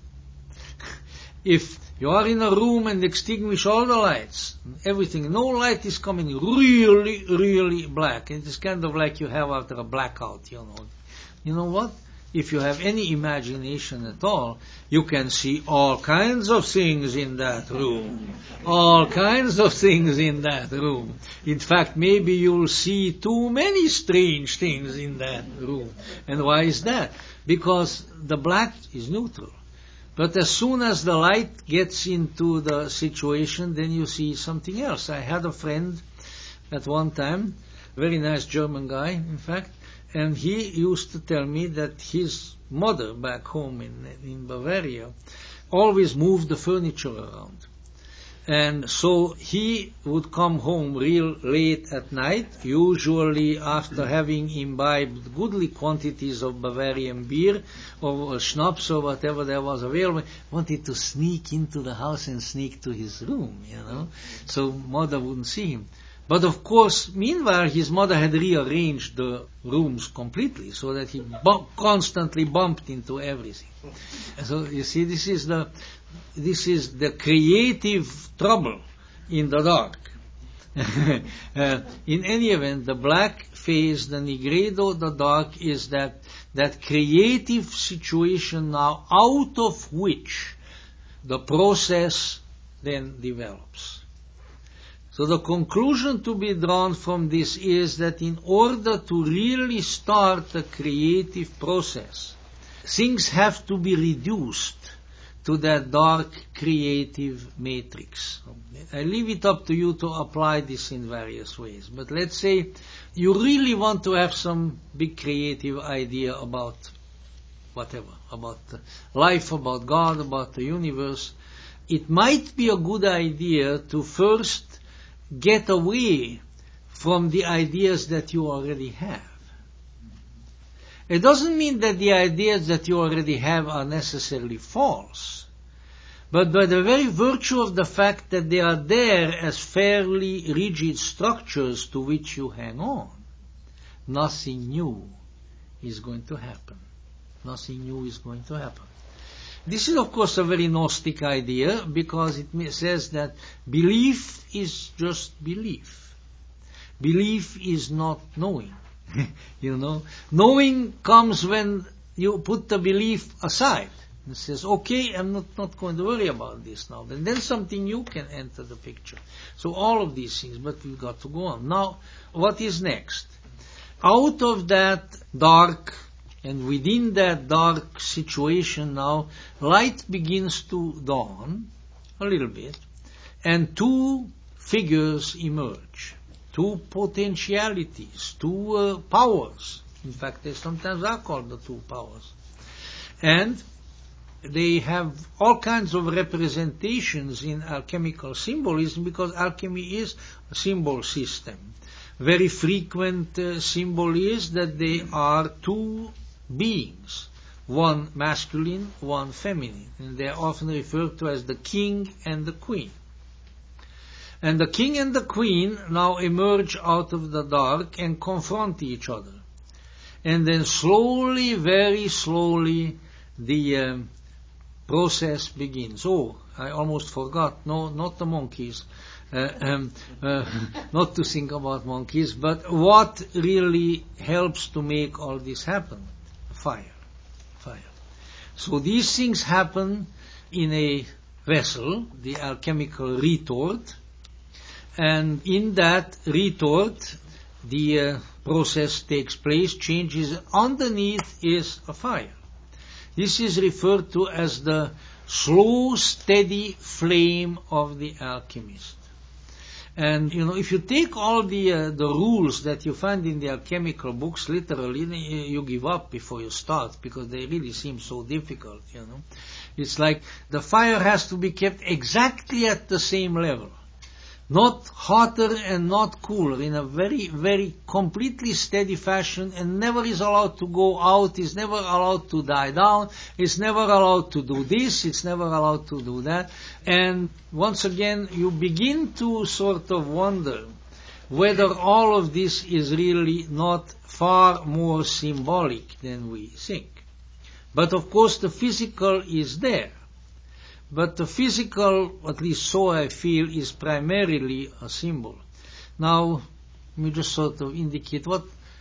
If you are in a room and extinguish all the lights, everything, no light is coming, really, really black. It is kind of like you have after a blackout, you know. You know what? If you have any imagination at all, you can see all kinds of things in that room. All kinds of things in that room. In fact, maybe you'll see too many strange things in that room. And why is that? Because the black is neutral. But as soon as the light gets into the situation, then you see something else. I had a friend at one time, very nice German guy, in fact, and he used to tell me that his mother back home in, in Bavaria always moved the furniture around. And so he would come home real late at night, usually after having imbibed goodly quantities of Bavarian beer or schnapps or whatever there was available, wanted to sneak into the house and sneak to his room, you know, so mother wouldn't see him. But of course, meanwhile, his mother had rearranged the rooms completely so that he bu- constantly bumped into everything. So you see, this is the this is the creative trouble in the dark. uh, in any event, the black phase, the nigredo, the dark, is that that creative situation now out of which the process then develops. So the conclusion to be drawn from this is that in order to really start a creative process, things have to be reduced to that dark creative matrix. I leave it up to you to apply this in various ways. But let's say you really want to have some big creative idea about whatever, about life, about God, about the universe. It might be a good idea to first get away from the ideas that you already have. It doesn't mean that the ideas that you already have are necessarily false, but by the very virtue of the fact that they are there as fairly rigid structures to which you hang on, nothing new is going to happen. Nothing new is going to happen. This is, of course, a very Gnostic idea, because it says that belief is just belief. Belief is not knowing. You know, knowing comes when you put the belief aside. It says, okay, I'm not, not going to worry about this now. And then something new can enter the picture. So all of these things, but we've got to go on. Now, what is next? Out of that dark, and within that dark situation now, light begins to dawn a little bit, and two figures emerge, two potentialities, two uh, powers. In fact, they sometimes are called the two powers. And they have all kinds of representations in alchemical symbolism, because alchemy is a symbol system. Very frequent uh, symbol is that they are two beings, one masculine, one feminine, and they are often referred to as the king and the queen. And the king and the queen now emerge out of the dark and confront each other. And then slowly, very slowly, the um, process begins. Oh, I almost forgot. No, not the monkeys. Uh, um, uh, not to think about monkeys, but what really helps to make all this happen? Fire. Fire. So these things happen in a vessel, the alchemical retort, and in that retort, the uh, process takes place, changes. Underneath is a fire. This is referred to as the slow, steady flame of the alchemist. And, you know, if you take all the uh, the rules that you find in the alchemical books, literally, you give up before you start, because they really seem so difficult, you know. It's like the fire has to be kept exactly at the same level. Not hotter and not cooler, in a very, very completely steady fashion, and never is allowed to go out, is never allowed to die down, it's never allowed to do this, it's never allowed to do that. And once again, you begin to sort of wonder whether all of this is really not far more symbolic than we think. But of course the physical is there. But the physical, at least so I feel, is primarily a symbol. Now, let me just sort of indicate what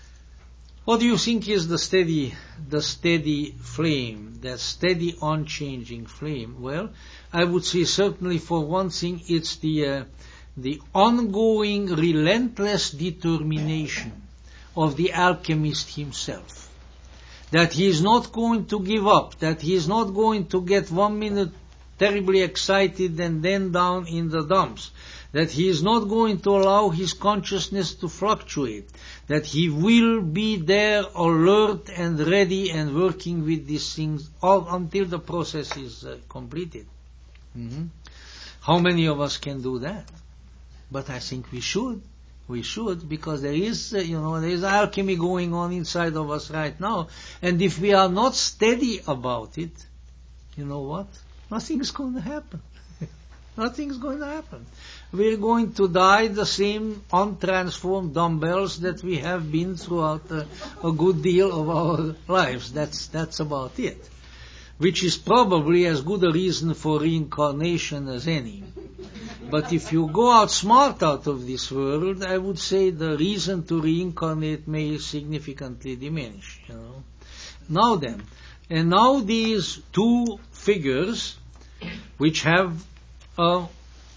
what do you think is the steady the steady flame, that steady unchanging flame? Well, I would say certainly for one thing it's the uh, the ongoing relentless determination of the alchemist himself. That he is not going to give up, that he is not going to get one minute terribly excited and then down in the dumps, that he is not going to allow his consciousness to fluctuate, that he will be there alert and ready and working with these things all until the process is uh, completed. Mm-hmm. How many of us can do that? But I think we should. We should, because there is, uh, you know, there is alchemy going on inside of us right now, and if we are not steady about it, you know what? Nothing's going to happen. Nothing's going to happen. We're going to die the same untransformed dumbbells that we have been throughout a, a good deal of our lives. That's that's about it. Which is probably as good a reason for reincarnation as any. But if you go out smart out of this world, I would say the reason to reincarnate may significantly diminish. You know. Now then, and now these two figures, which have a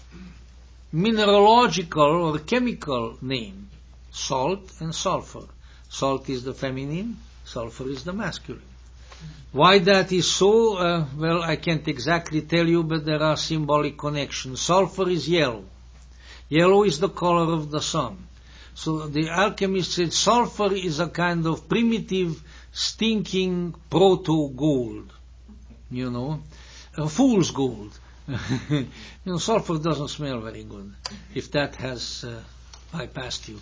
mineralogical or chemical name, salt and sulfur. Salt is the feminine, sulfur is the masculine. Why that is so, uh, well, I can't exactly tell you, but there are symbolic connections. Sulfur is yellow. Yellow is the color of the sun. So the alchemist said sulfur is a kind of primitive, stinking proto-gold, you know, a fool's gold. You know, sulfur doesn't smell very good, if that has uh, bypassed you.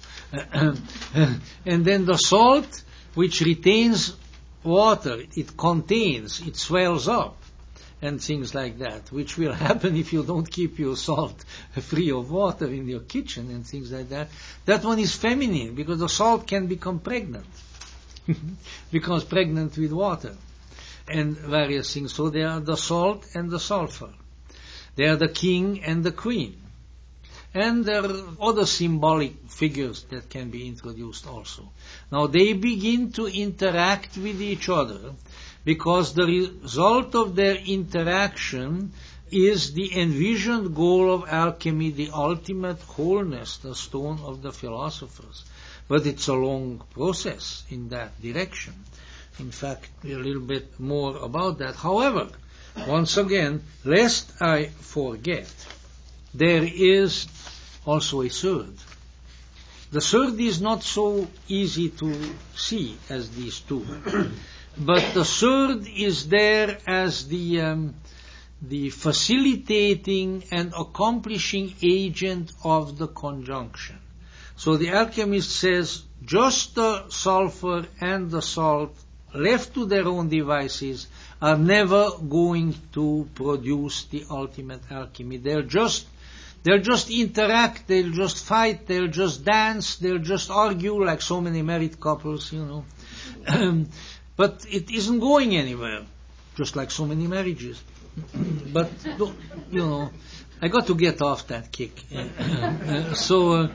And then the salt, which retains water, it contains, it swells up. and things like that, which will happen if you don't keep your salt free of water in your kitchen and things like that. That one is feminine, because the salt can become pregnant, becomes pregnant with water and various things. So they are the salt and the sulfur. They are the king and the queen. And there are other symbolic figures that can be introduced also. Now they begin to interact with each other, because the result of their interaction is the envisioned goal of alchemy, the ultimate wholeness, the stone of the philosophers. But it's a long process in that direction. In fact, a little bit more about that. However, once again, lest I forget, there is also a third. The third is not so easy to see as these two. But the third is there as the um, the facilitating and accomplishing agent of the conjunction. So the alchemist says, just the sulfur and the salt, left to their own devices, are never going to produce the ultimate alchemy. They'll just they'll just interact, they'll just fight, they'll just dance, they'll just argue like so many married couples, you know. But it isn't going anywhere, just like so many marriages. But, you know, I got to get off that kick. so, uh,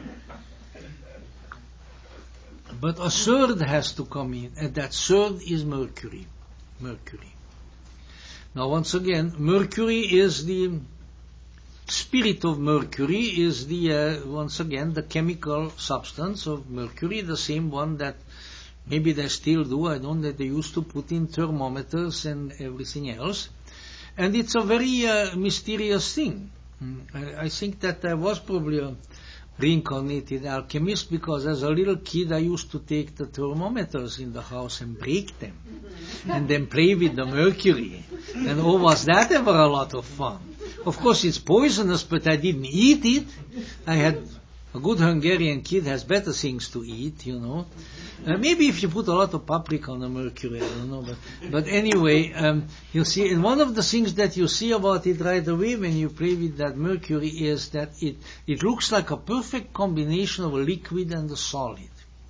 but a third has to come in, and that third is Mercury. Mercury. Now, once again, Mercury is the spirit of Mercury, is the, uh, once again, the chemical substance of Mercury, the same one that maybe they still do, I don't know, that they used to put in thermometers and everything else. And it's a very uh, mysterious thing. I, I think that I was probably a reincarnated alchemist, because as a little kid I used to take the thermometers in the house and break them and then play with the mercury. And oh, was that ever a lot of fun. Of course it's poisonous, but I didn't eat it. I had a good Hungarian kid has better things to eat, you know. Uh, maybe if you put a lot of paprika on the mercury, I don't know. But, but anyway, um, you see, and one of the things that you see about it right away when you play with that mercury is that it, it looks like a perfect combination of a liquid and a solid.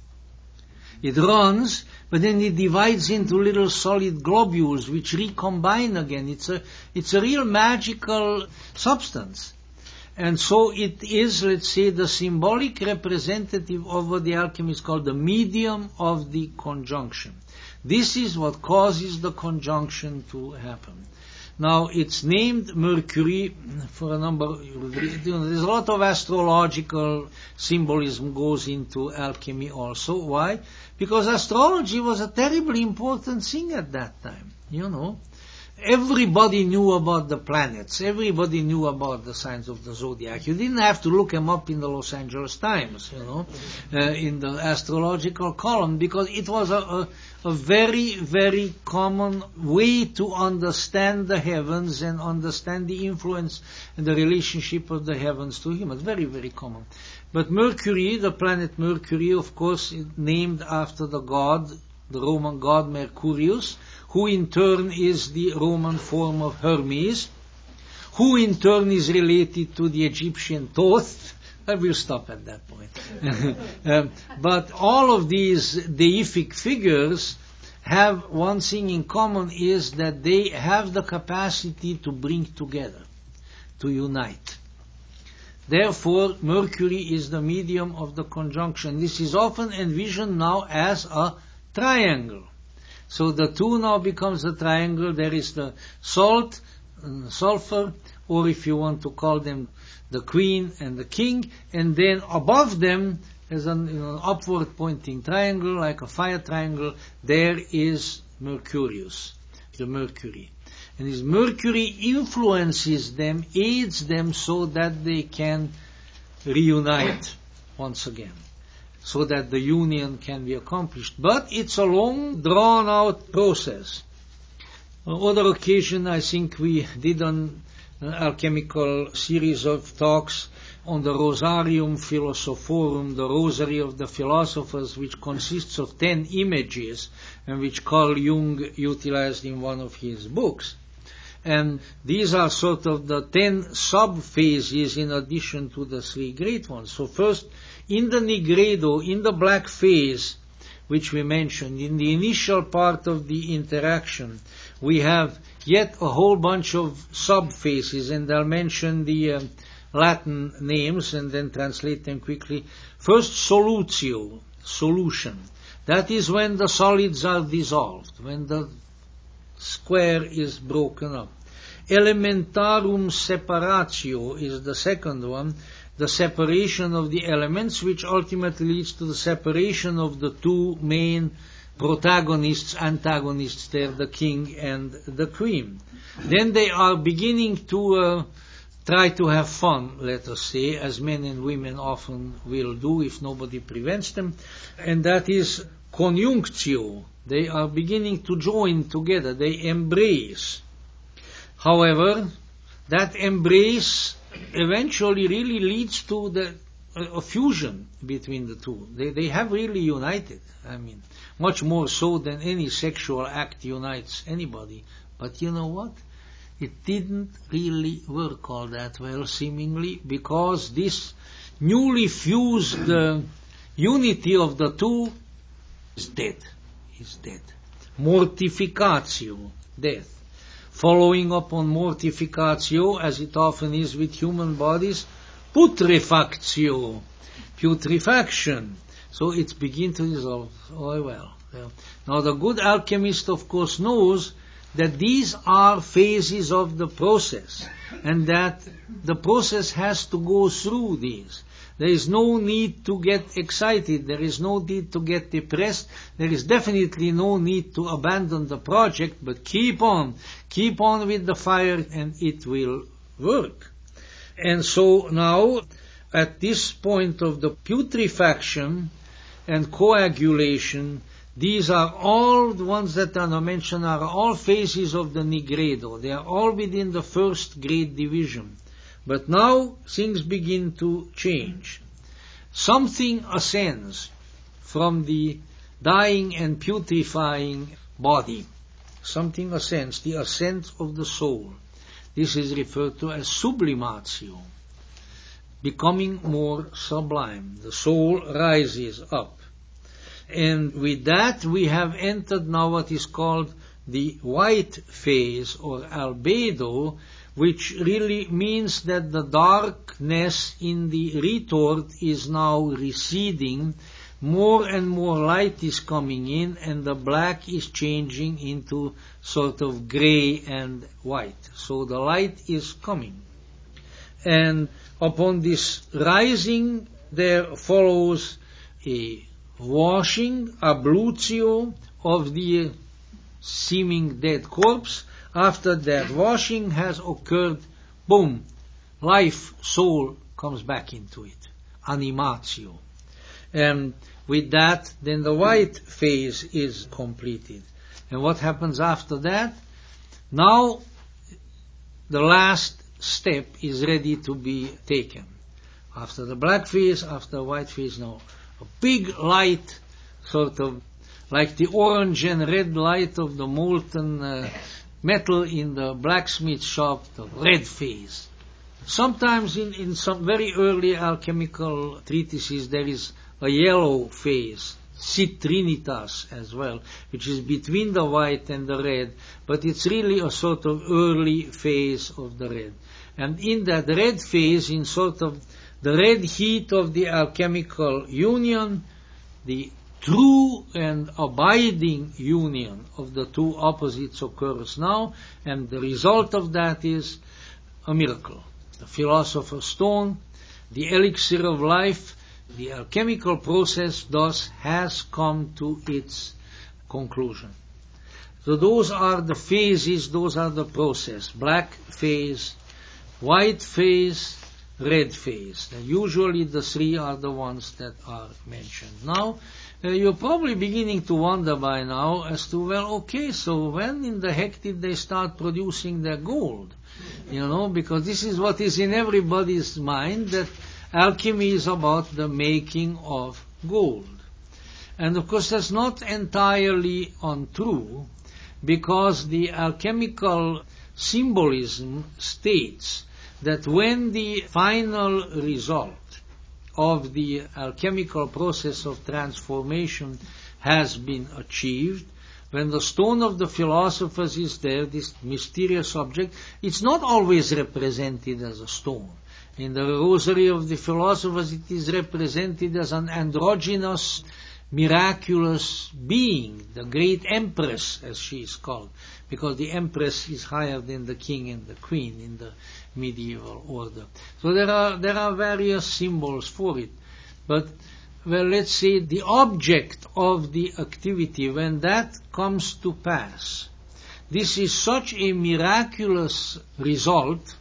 It runs, but then it divides into little solid globules which recombine again. It's a, it's a real magical substance. And so it is, let's say, the symbolic representative of what the alchemists call the medium of the conjunction. This is what causes the conjunction to happen. Now, it's named Mercury for a number, you know, there's a lot of astrological symbolism goes into alchemy also. Why? Because astrology was a terribly important thing at that time, you know. Everybody knew about the planets. Everybody knew about the signs of the zodiac. You didn't have to look them up in the Los Angeles Times, you know, uh, in the astrological column, because it was a, a, a very, very common way to understand the heavens and understand the influence and the relationship of the heavens to humans. Very, very common. But Mercury, the planet Mercury, of course, is named after the god, the Roman god Mercurius, who in turn is the Roman form of Hermes, who in turn is related to the Egyptian Thoth. I will stop at that point. um, but all of these deific figures have one thing in common, is that they have the capacity to bring together, to unite. Therefore, Mercury is the medium of the conjunction. This is often envisioned now as a triangle. So the two now becomes a triangle. There is the salt, and sulfur, or if you want to call them the queen and the king, and then above them, as an you know, upward pointing triangle, like a fire triangle, there is Mercurius, the Mercury. And this Mercury influences them, aids them so that they can reunite once again, so that the union can be accomplished. But it's a long, drawn-out process. On other occasion, I think we did an alchemical series of talks on the Rosarium Philosophorum, the Rosary of the Philosophers, which consists of ten images, and which Carl Jung utilized in one of his books. And these are sort of the ten sub-phases in addition to the three great ones. So first, in the nigredo, in the black phase, which we mentioned, in the initial part of the interaction, we have yet a whole bunch of sub-phases, and I'll mention the um, Latin names and then translate them quickly. First, solutio, solution. That is when the solids are dissolved, when the square is broken up. Elementarum separatio is the second one, the separation of the elements, which ultimately leads to the separation of the two main protagonists, antagonists there, the king and the queen. Then they are beginning to uh, try to have fun, let us say, as men and women often will do if nobody prevents them, and that is conjunctio. They are beginning to join together, they embrace. However, that embrace eventually really leads to the a fusion between the two. They they have really united. I mean, much more so than any sexual act unites anybody. But you know what? It didn't really work all that well, seemingly, because this newly fused uh, unity of the two is dead. Is dead. Mortificatio, death. Following up on mortificatio, as it often is with human bodies, putrefactio, putrefaction. So it's begin to dissolve. Oh well. Now the good alchemist, of course, knows that these are phases of the process, and that the process has to go through these. There is no need to get excited. There is no need to get depressed. There is definitely no need to abandon the project, but keep on. Keep on with the fire and it will work. And so now, at this point of the putrefaction and coagulation, these are all the ones that are mentioned are all phases of the nigredo. They are all within the first great division. But now things begin to change. Something ascends from the dying and putrefying body. Something ascends, the ascent of the soul. This is referred to as sublimatio, becoming more sublime. The soul rises up. And with that we have entered now what is called the white phase or albedo, which really means that the darkness in the retort is now receding, more and more light is coming in, and the black is changing into sort of gray and white. So the light is coming. And upon this rising, there follows a washing, ablutio, of the seeming dead corpse. After that washing has occurred, boom, life, soul comes back into it, animatio. And with that, then the white phase is completed. And what happens after that? Now, the last step is ready to be taken. After the black phase, after the white phase, now, a big light, sort of like the orange and red light of the molten uh, metal in the blacksmith shop, the red phase. Sometimes in, in some very early alchemical treatises there is a yellow phase, citrinitas as well, which is between the white and the red, but it's really a sort of early phase of the red. And in that red phase, in sort of the red heat of the alchemical union, the true and abiding union of the two opposites occurs now, and the result of that is a miracle. The philosopher's stone, the elixir of life, the alchemical process thus has come to its conclusion. So those are the phases, those are the process. Black phase, white phase, red phase. And usually the three are the ones that are mentioned. Now, Uh, you're probably beginning to wonder by now as to, well, okay, so when in the heck did they start producing their gold? You know, because this is what is in everybody's mind, that alchemy is about the making of gold. And of course that's not entirely untrue, because the alchemical symbolism states that when the final result of the alchemical process of transformation has been achieved, when the stone of the philosophers is there, this mysterious object, it's not always represented as a stone. In the rosary of the philosophers, it is represented as an androgynous, miraculous being, the great empress, as she is called, because the empress is higher than the king and the queen in the medieval order. So there are there are various symbols for it. But, well, let's say the object of the activity, when that comes to pass, this is such a miraculous result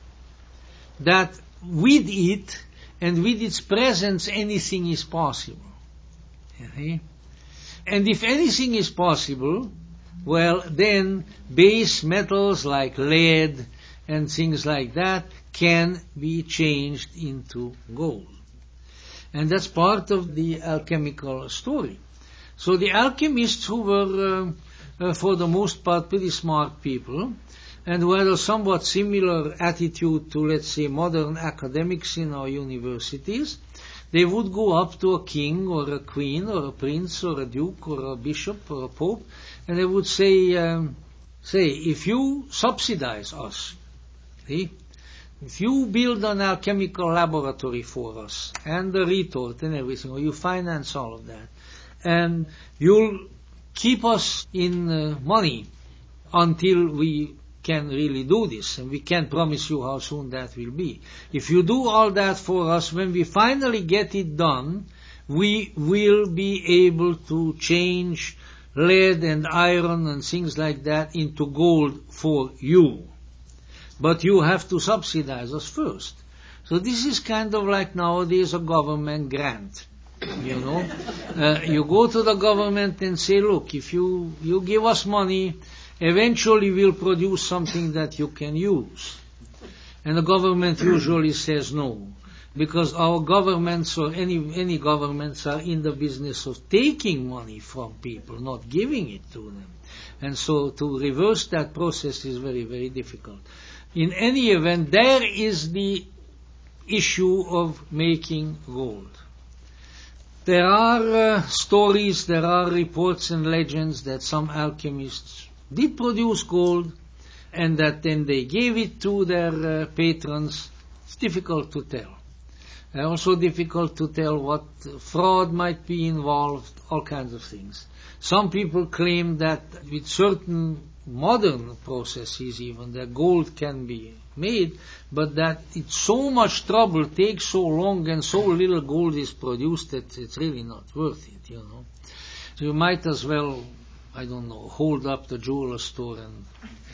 that with it and with its presence anything is possible. Okay? And if anything is possible, well, then base metals like lead and things like that can be changed into gold. And that's part of the alchemical story. So the alchemists, who were, uh, uh, for the most part, pretty smart people, and who had a somewhat similar attitude to, let's say, modern academics in our universities, they would go up to a king or a queen or a prince or a duke or a bishop or a pope, and they would say, um, say, if you subsidize us, see, if you build an alchemical laboratory for us, and the retort and everything, or you finance all of that, and you'll keep us in uh, money until we can really do this, and we can't promise you how soon that will be. If you do all that for us, when we finally get it done, we will be able to change lead and iron and things like that into gold for you. But you have to subsidize us first. So this is kind of like nowadays a government grant. You know, uh, you go to the government and say, look, if you, you give us money, eventually we'll produce something that you can use. And the government usually says no, because our governments or any any governments are in the business of taking money from people, not giving it to them. And so to reverse that process is very, very difficult. In any event, there is the issue of making gold. There are uh, stories, there are reports and legends that some alchemists did produce gold, and that then they gave it to their uh, patrons. It's difficult to tell. Uh, also difficult to tell what fraud might be involved, all kinds of things. Some people claim that with certain modern processes even, that gold can be made, but that it's so much trouble, takes so long, and so little gold is produced that it's really not worth it, you know. So you might as well, I don't know, hold up the jeweler store and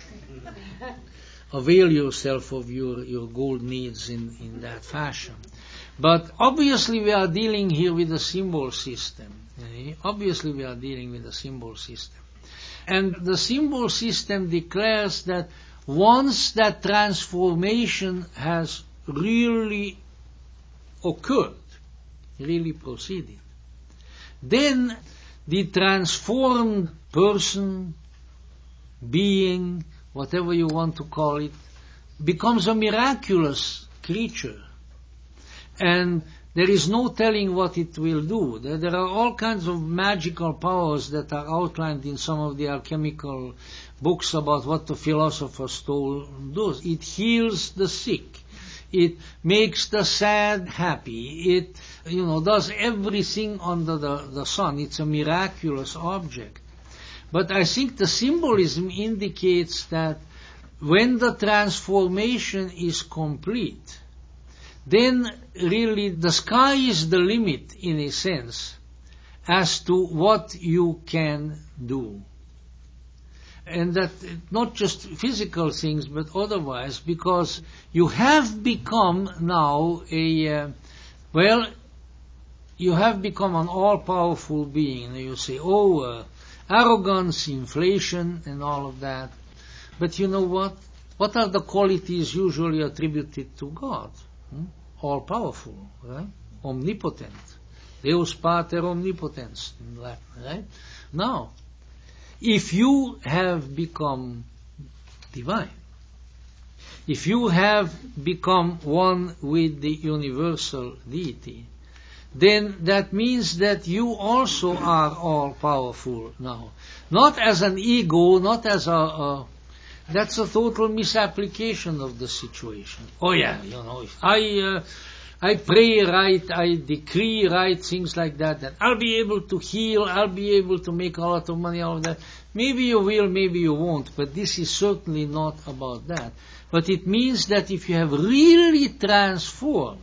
avail yourself of your, your gold needs in, in that fashion. But obviously we are dealing here with a symbol system. Eh? Obviously we are dealing with a symbol system. And the symbol system declares that once that transformation has really occurred, really proceeded, then the transformed person, being, whatever you want to call it, becomes a miraculous creature. And there is no telling what it will do. There, there are all kinds of magical powers that are outlined in some of the alchemical books about what the philosopher's stone does. It heals the sick. It makes the sad happy. It, you know, does everything under the, the sun. It's a miraculous object. But I think the symbolism indicates that when the transformation is complete, then really the sky is the limit, in a sense, as to what you can do. And that not just physical things, but otherwise, because you have become now a, uh, well, you have become an all-powerful being. You say, oh, uh, arrogance, inflation, and all of that. But you know what? What are the qualities usually attributed to God? Hmm? All-powerful, right? Omnipotent. Deus Pater Omnipotens, in Latin, right? Now, if you have become divine, if you have become one with the universal deity, then that means that you also are all-powerful now. Not as an ego, not as a... a that's a total misapplication of the situation. Oh yeah, you know, if I... Uh, I pray right, I decree right, things like that, that I'll be able to heal, I'll be able to make a lot of money out of that. Maybe you will, maybe you won't, but this is certainly not about that. But it means that if you have really transformed,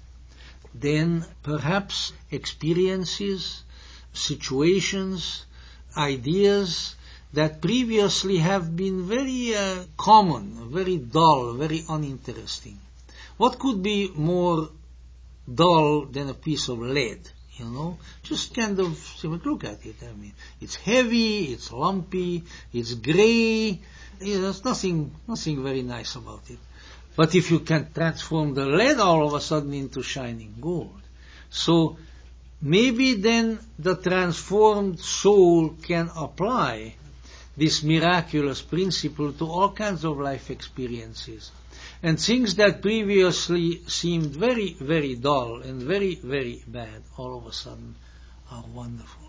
then perhaps experiences, situations, ideas that previously have been very uh, common, very dull, very uninteresting. What could be more dull than a piece of lead, you know? Just kind of look at it. I mean, it's heavy, it's lumpy, it's gray. You know, there's nothing, nothing very nice about it. But if you can transform the lead all of a sudden into shining gold, so maybe then the transformed soul can apply this miraculous principle to all kinds of life experiences. And things that previously seemed very, very dull and very, very bad, all of a sudden are wonderful.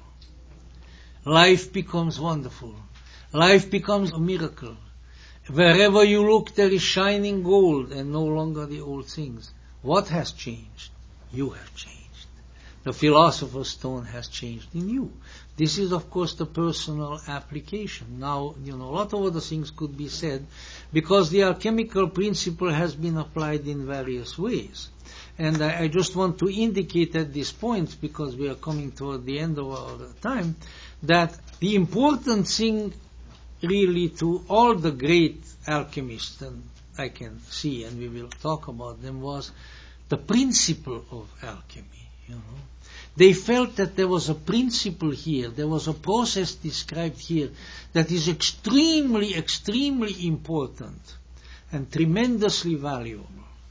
Life becomes wonderful. Life becomes a miracle. Wherever you look, there is shining gold and no longer the old things. What has changed? You have changed. The philosopher's stone has changed in you. This is, of course, the personal application. Now, you know, a lot of other things could be said because the alchemical principle has been applied in various ways. And I, I just want to indicate at this point, because we are coming toward the end of our time, that the important thing really to all the great alchemists, and I can see, and we will talk about them, was the principle of alchemy, you know. They felt that there was a principle here, there was a process described here that is extremely, extremely important and tremendously valuable.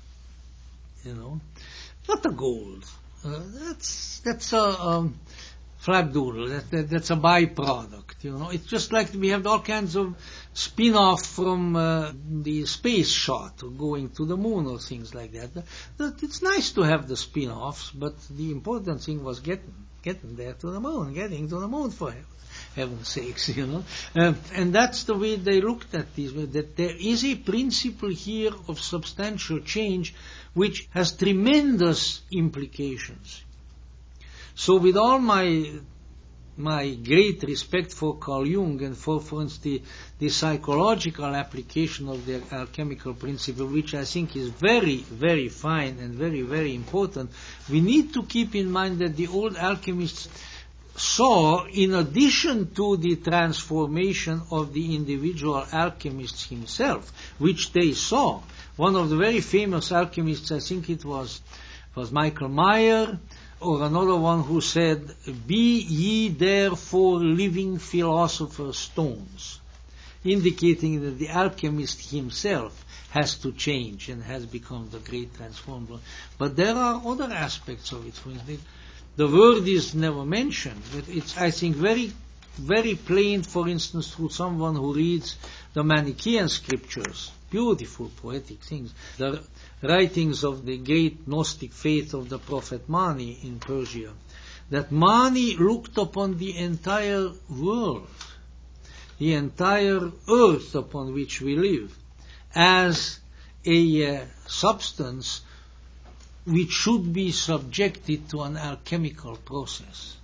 You know, not the gold. Uh, that's that's a um, flapdoodle. That, that, that's a byproduct. You know, it's just like we have all kinds of spin-off from uh, the space shot, or going to the moon or things like that. That it's nice to have the spin-offs, but the important thing was getting getting there to the moon, getting to the moon for heaven, heaven's sakes, you know. Uh, and that's the way they looked at these. That there is a principle here of substantial change, which has tremendous implications. So, with all my my great respect for Carl Jung and for, for instance, the, the psychological application of the alchemical principle, which I think is very, very fine and very, very important, we need to keep in mind that the old alchemists saw, in addition to the transformation of the individual alchemist himself, which they saw. One of the very famous alchemists, I think it was, was Michael Meyer, or another one who said, "Be ye therefore living philosopher's stones," indicating that the alchemist himself has to change and has become the great transformer. But there are other aspects of it. For instance, the word is never mentioned, but it's, I think, very, very plain, for instance, to someone who reads the Manichaean scriptures, beautiful poetic things, the writings of the great Gnostic faith of the prophet Mani in Persia, that Mani looked upon the entire world, the entire earth upon which we live, as a uh, substance which should be subjected to an alchemical process.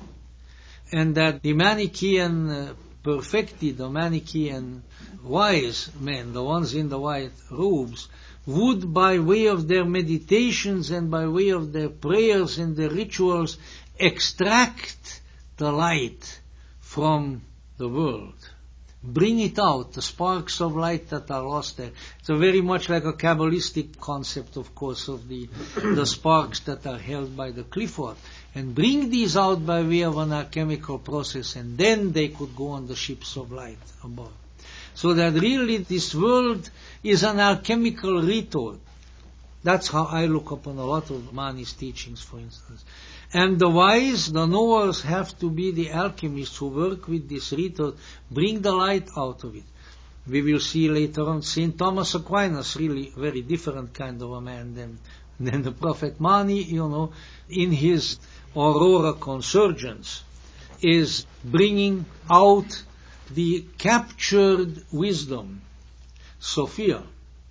And that the Manichaean uh, perfecti, the Manichaean wise men, the ones in the white robes, would, by way of their meditations and by way of their prayers and their rituals, extract the light from the world. Bring it out, the sparks of light that are lost there. It's a very much like a Kabbalistic concept, of course, of the, the sparks that are held by the Clifford. And bring these out by way of an alchemical process, and then they could go on the ships of light above. So that really this world is an alchemical retort. That's how I look upon a lot of Mani's teachings, for instance. And the wise, the knowers, have to be the alchemists who work with this retort, bring the light out of it. We will see later on Saint Thomas Aquinas, really very different kind of a man than, than the Prophet Mani, you know, in his Aurora Consurgens, is bringing out the captured wisdom, Sophia,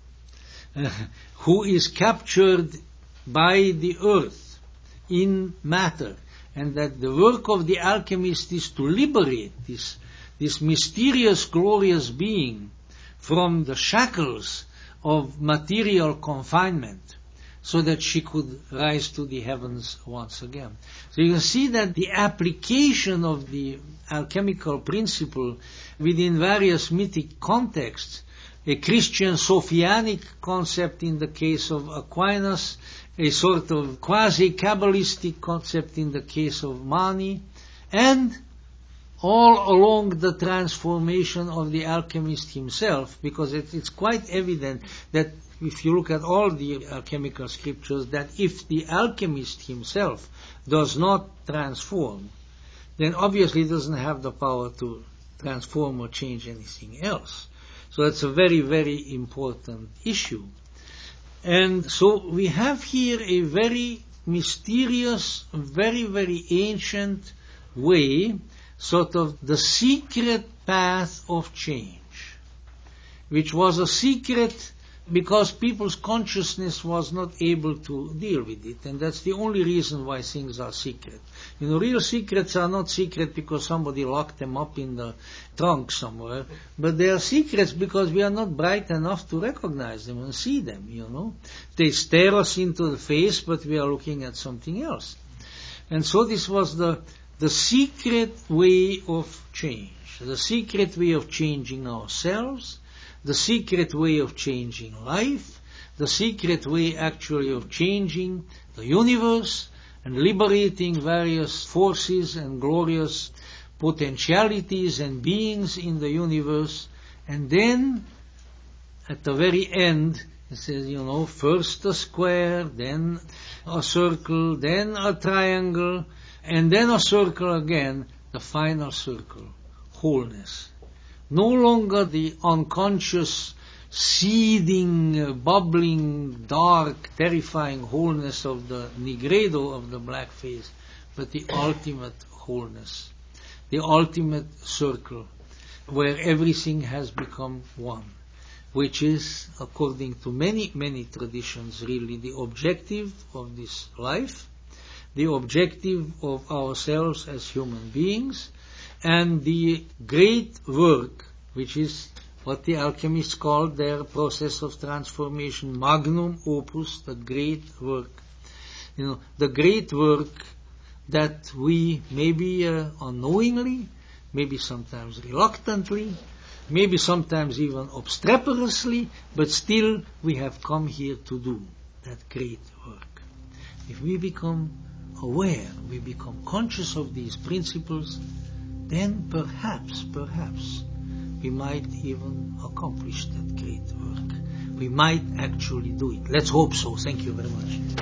uh, who is captured by the earth in matter, and that the work of the alchemist is to liberate this, this mysterious, glorious being from the shackles of material confinement, so that she could rise to the heavens once again. So you can see that the application of the alchemical principle within various mythic contexts, a Christian Sophianic concept in the case of Aquinas, a sort of quasi-Kabbalistic concept in the case of Mani, and all along the transformation of the alchemist himself, because it, it's quite evident that if you look at all the alchemical scriptures, that if the alchemist himself does not transform, then obviously he doesn't have the power to transform or change anything else. So that's a very, very important issue. And so we have here a very mysterious, very, very ancient way, sort of the secret path of change, which was a secret because people's consciousness was not able to deal with it, and that's the only reason why things are secret. You know, real secrets are not secret because somebody locked them up in the trunk somewhere, but they are secrets because we are not bright enough to recognize them and see them, you know. They stare us into the face, but we are looking at something else. And so this was the, the secret way of change, the secret way of changing ourselves, the secret way of changing life, the secret way actually of changing the universe and liberating various forces and glorious potentialities and beings in the universe. And then, at the very end, it says, you know, first a square, then a circle, then a triangle, and then a circle again, the final circle, wholeness. No longer the unconscious, seething, bubbling, dark, terrifying wholeness of the Nigredo, of the black face, but the ultimate wholeness, the ultimate circle, where everything has become one, which is, according to many, many traditions, really the objective of this life, the objective of ourselves as human beings, and the great work, which is what the alchemists called their process of transformation, magnum opus, the great work. You know, the great work that we maybe uh, unknowingly, maybe sometimes reluctantly, maybe sometimes even obstreperously, but still we have come here to do that great work. If we become aware, we become conscious of these principles, then perhaps, perhaps, we might even accomplish that great work. We might actually do it. Let's hope so. Thank you very much.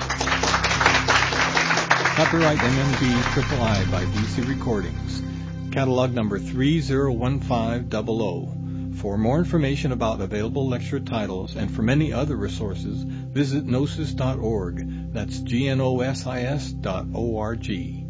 Copyright M M B Triple I by B C Recordings. Catalog number three zero one five zero zero. For more information about available lecture titles and for many other resources, visit gnosis dot org. That's G N O S I S dot O R G.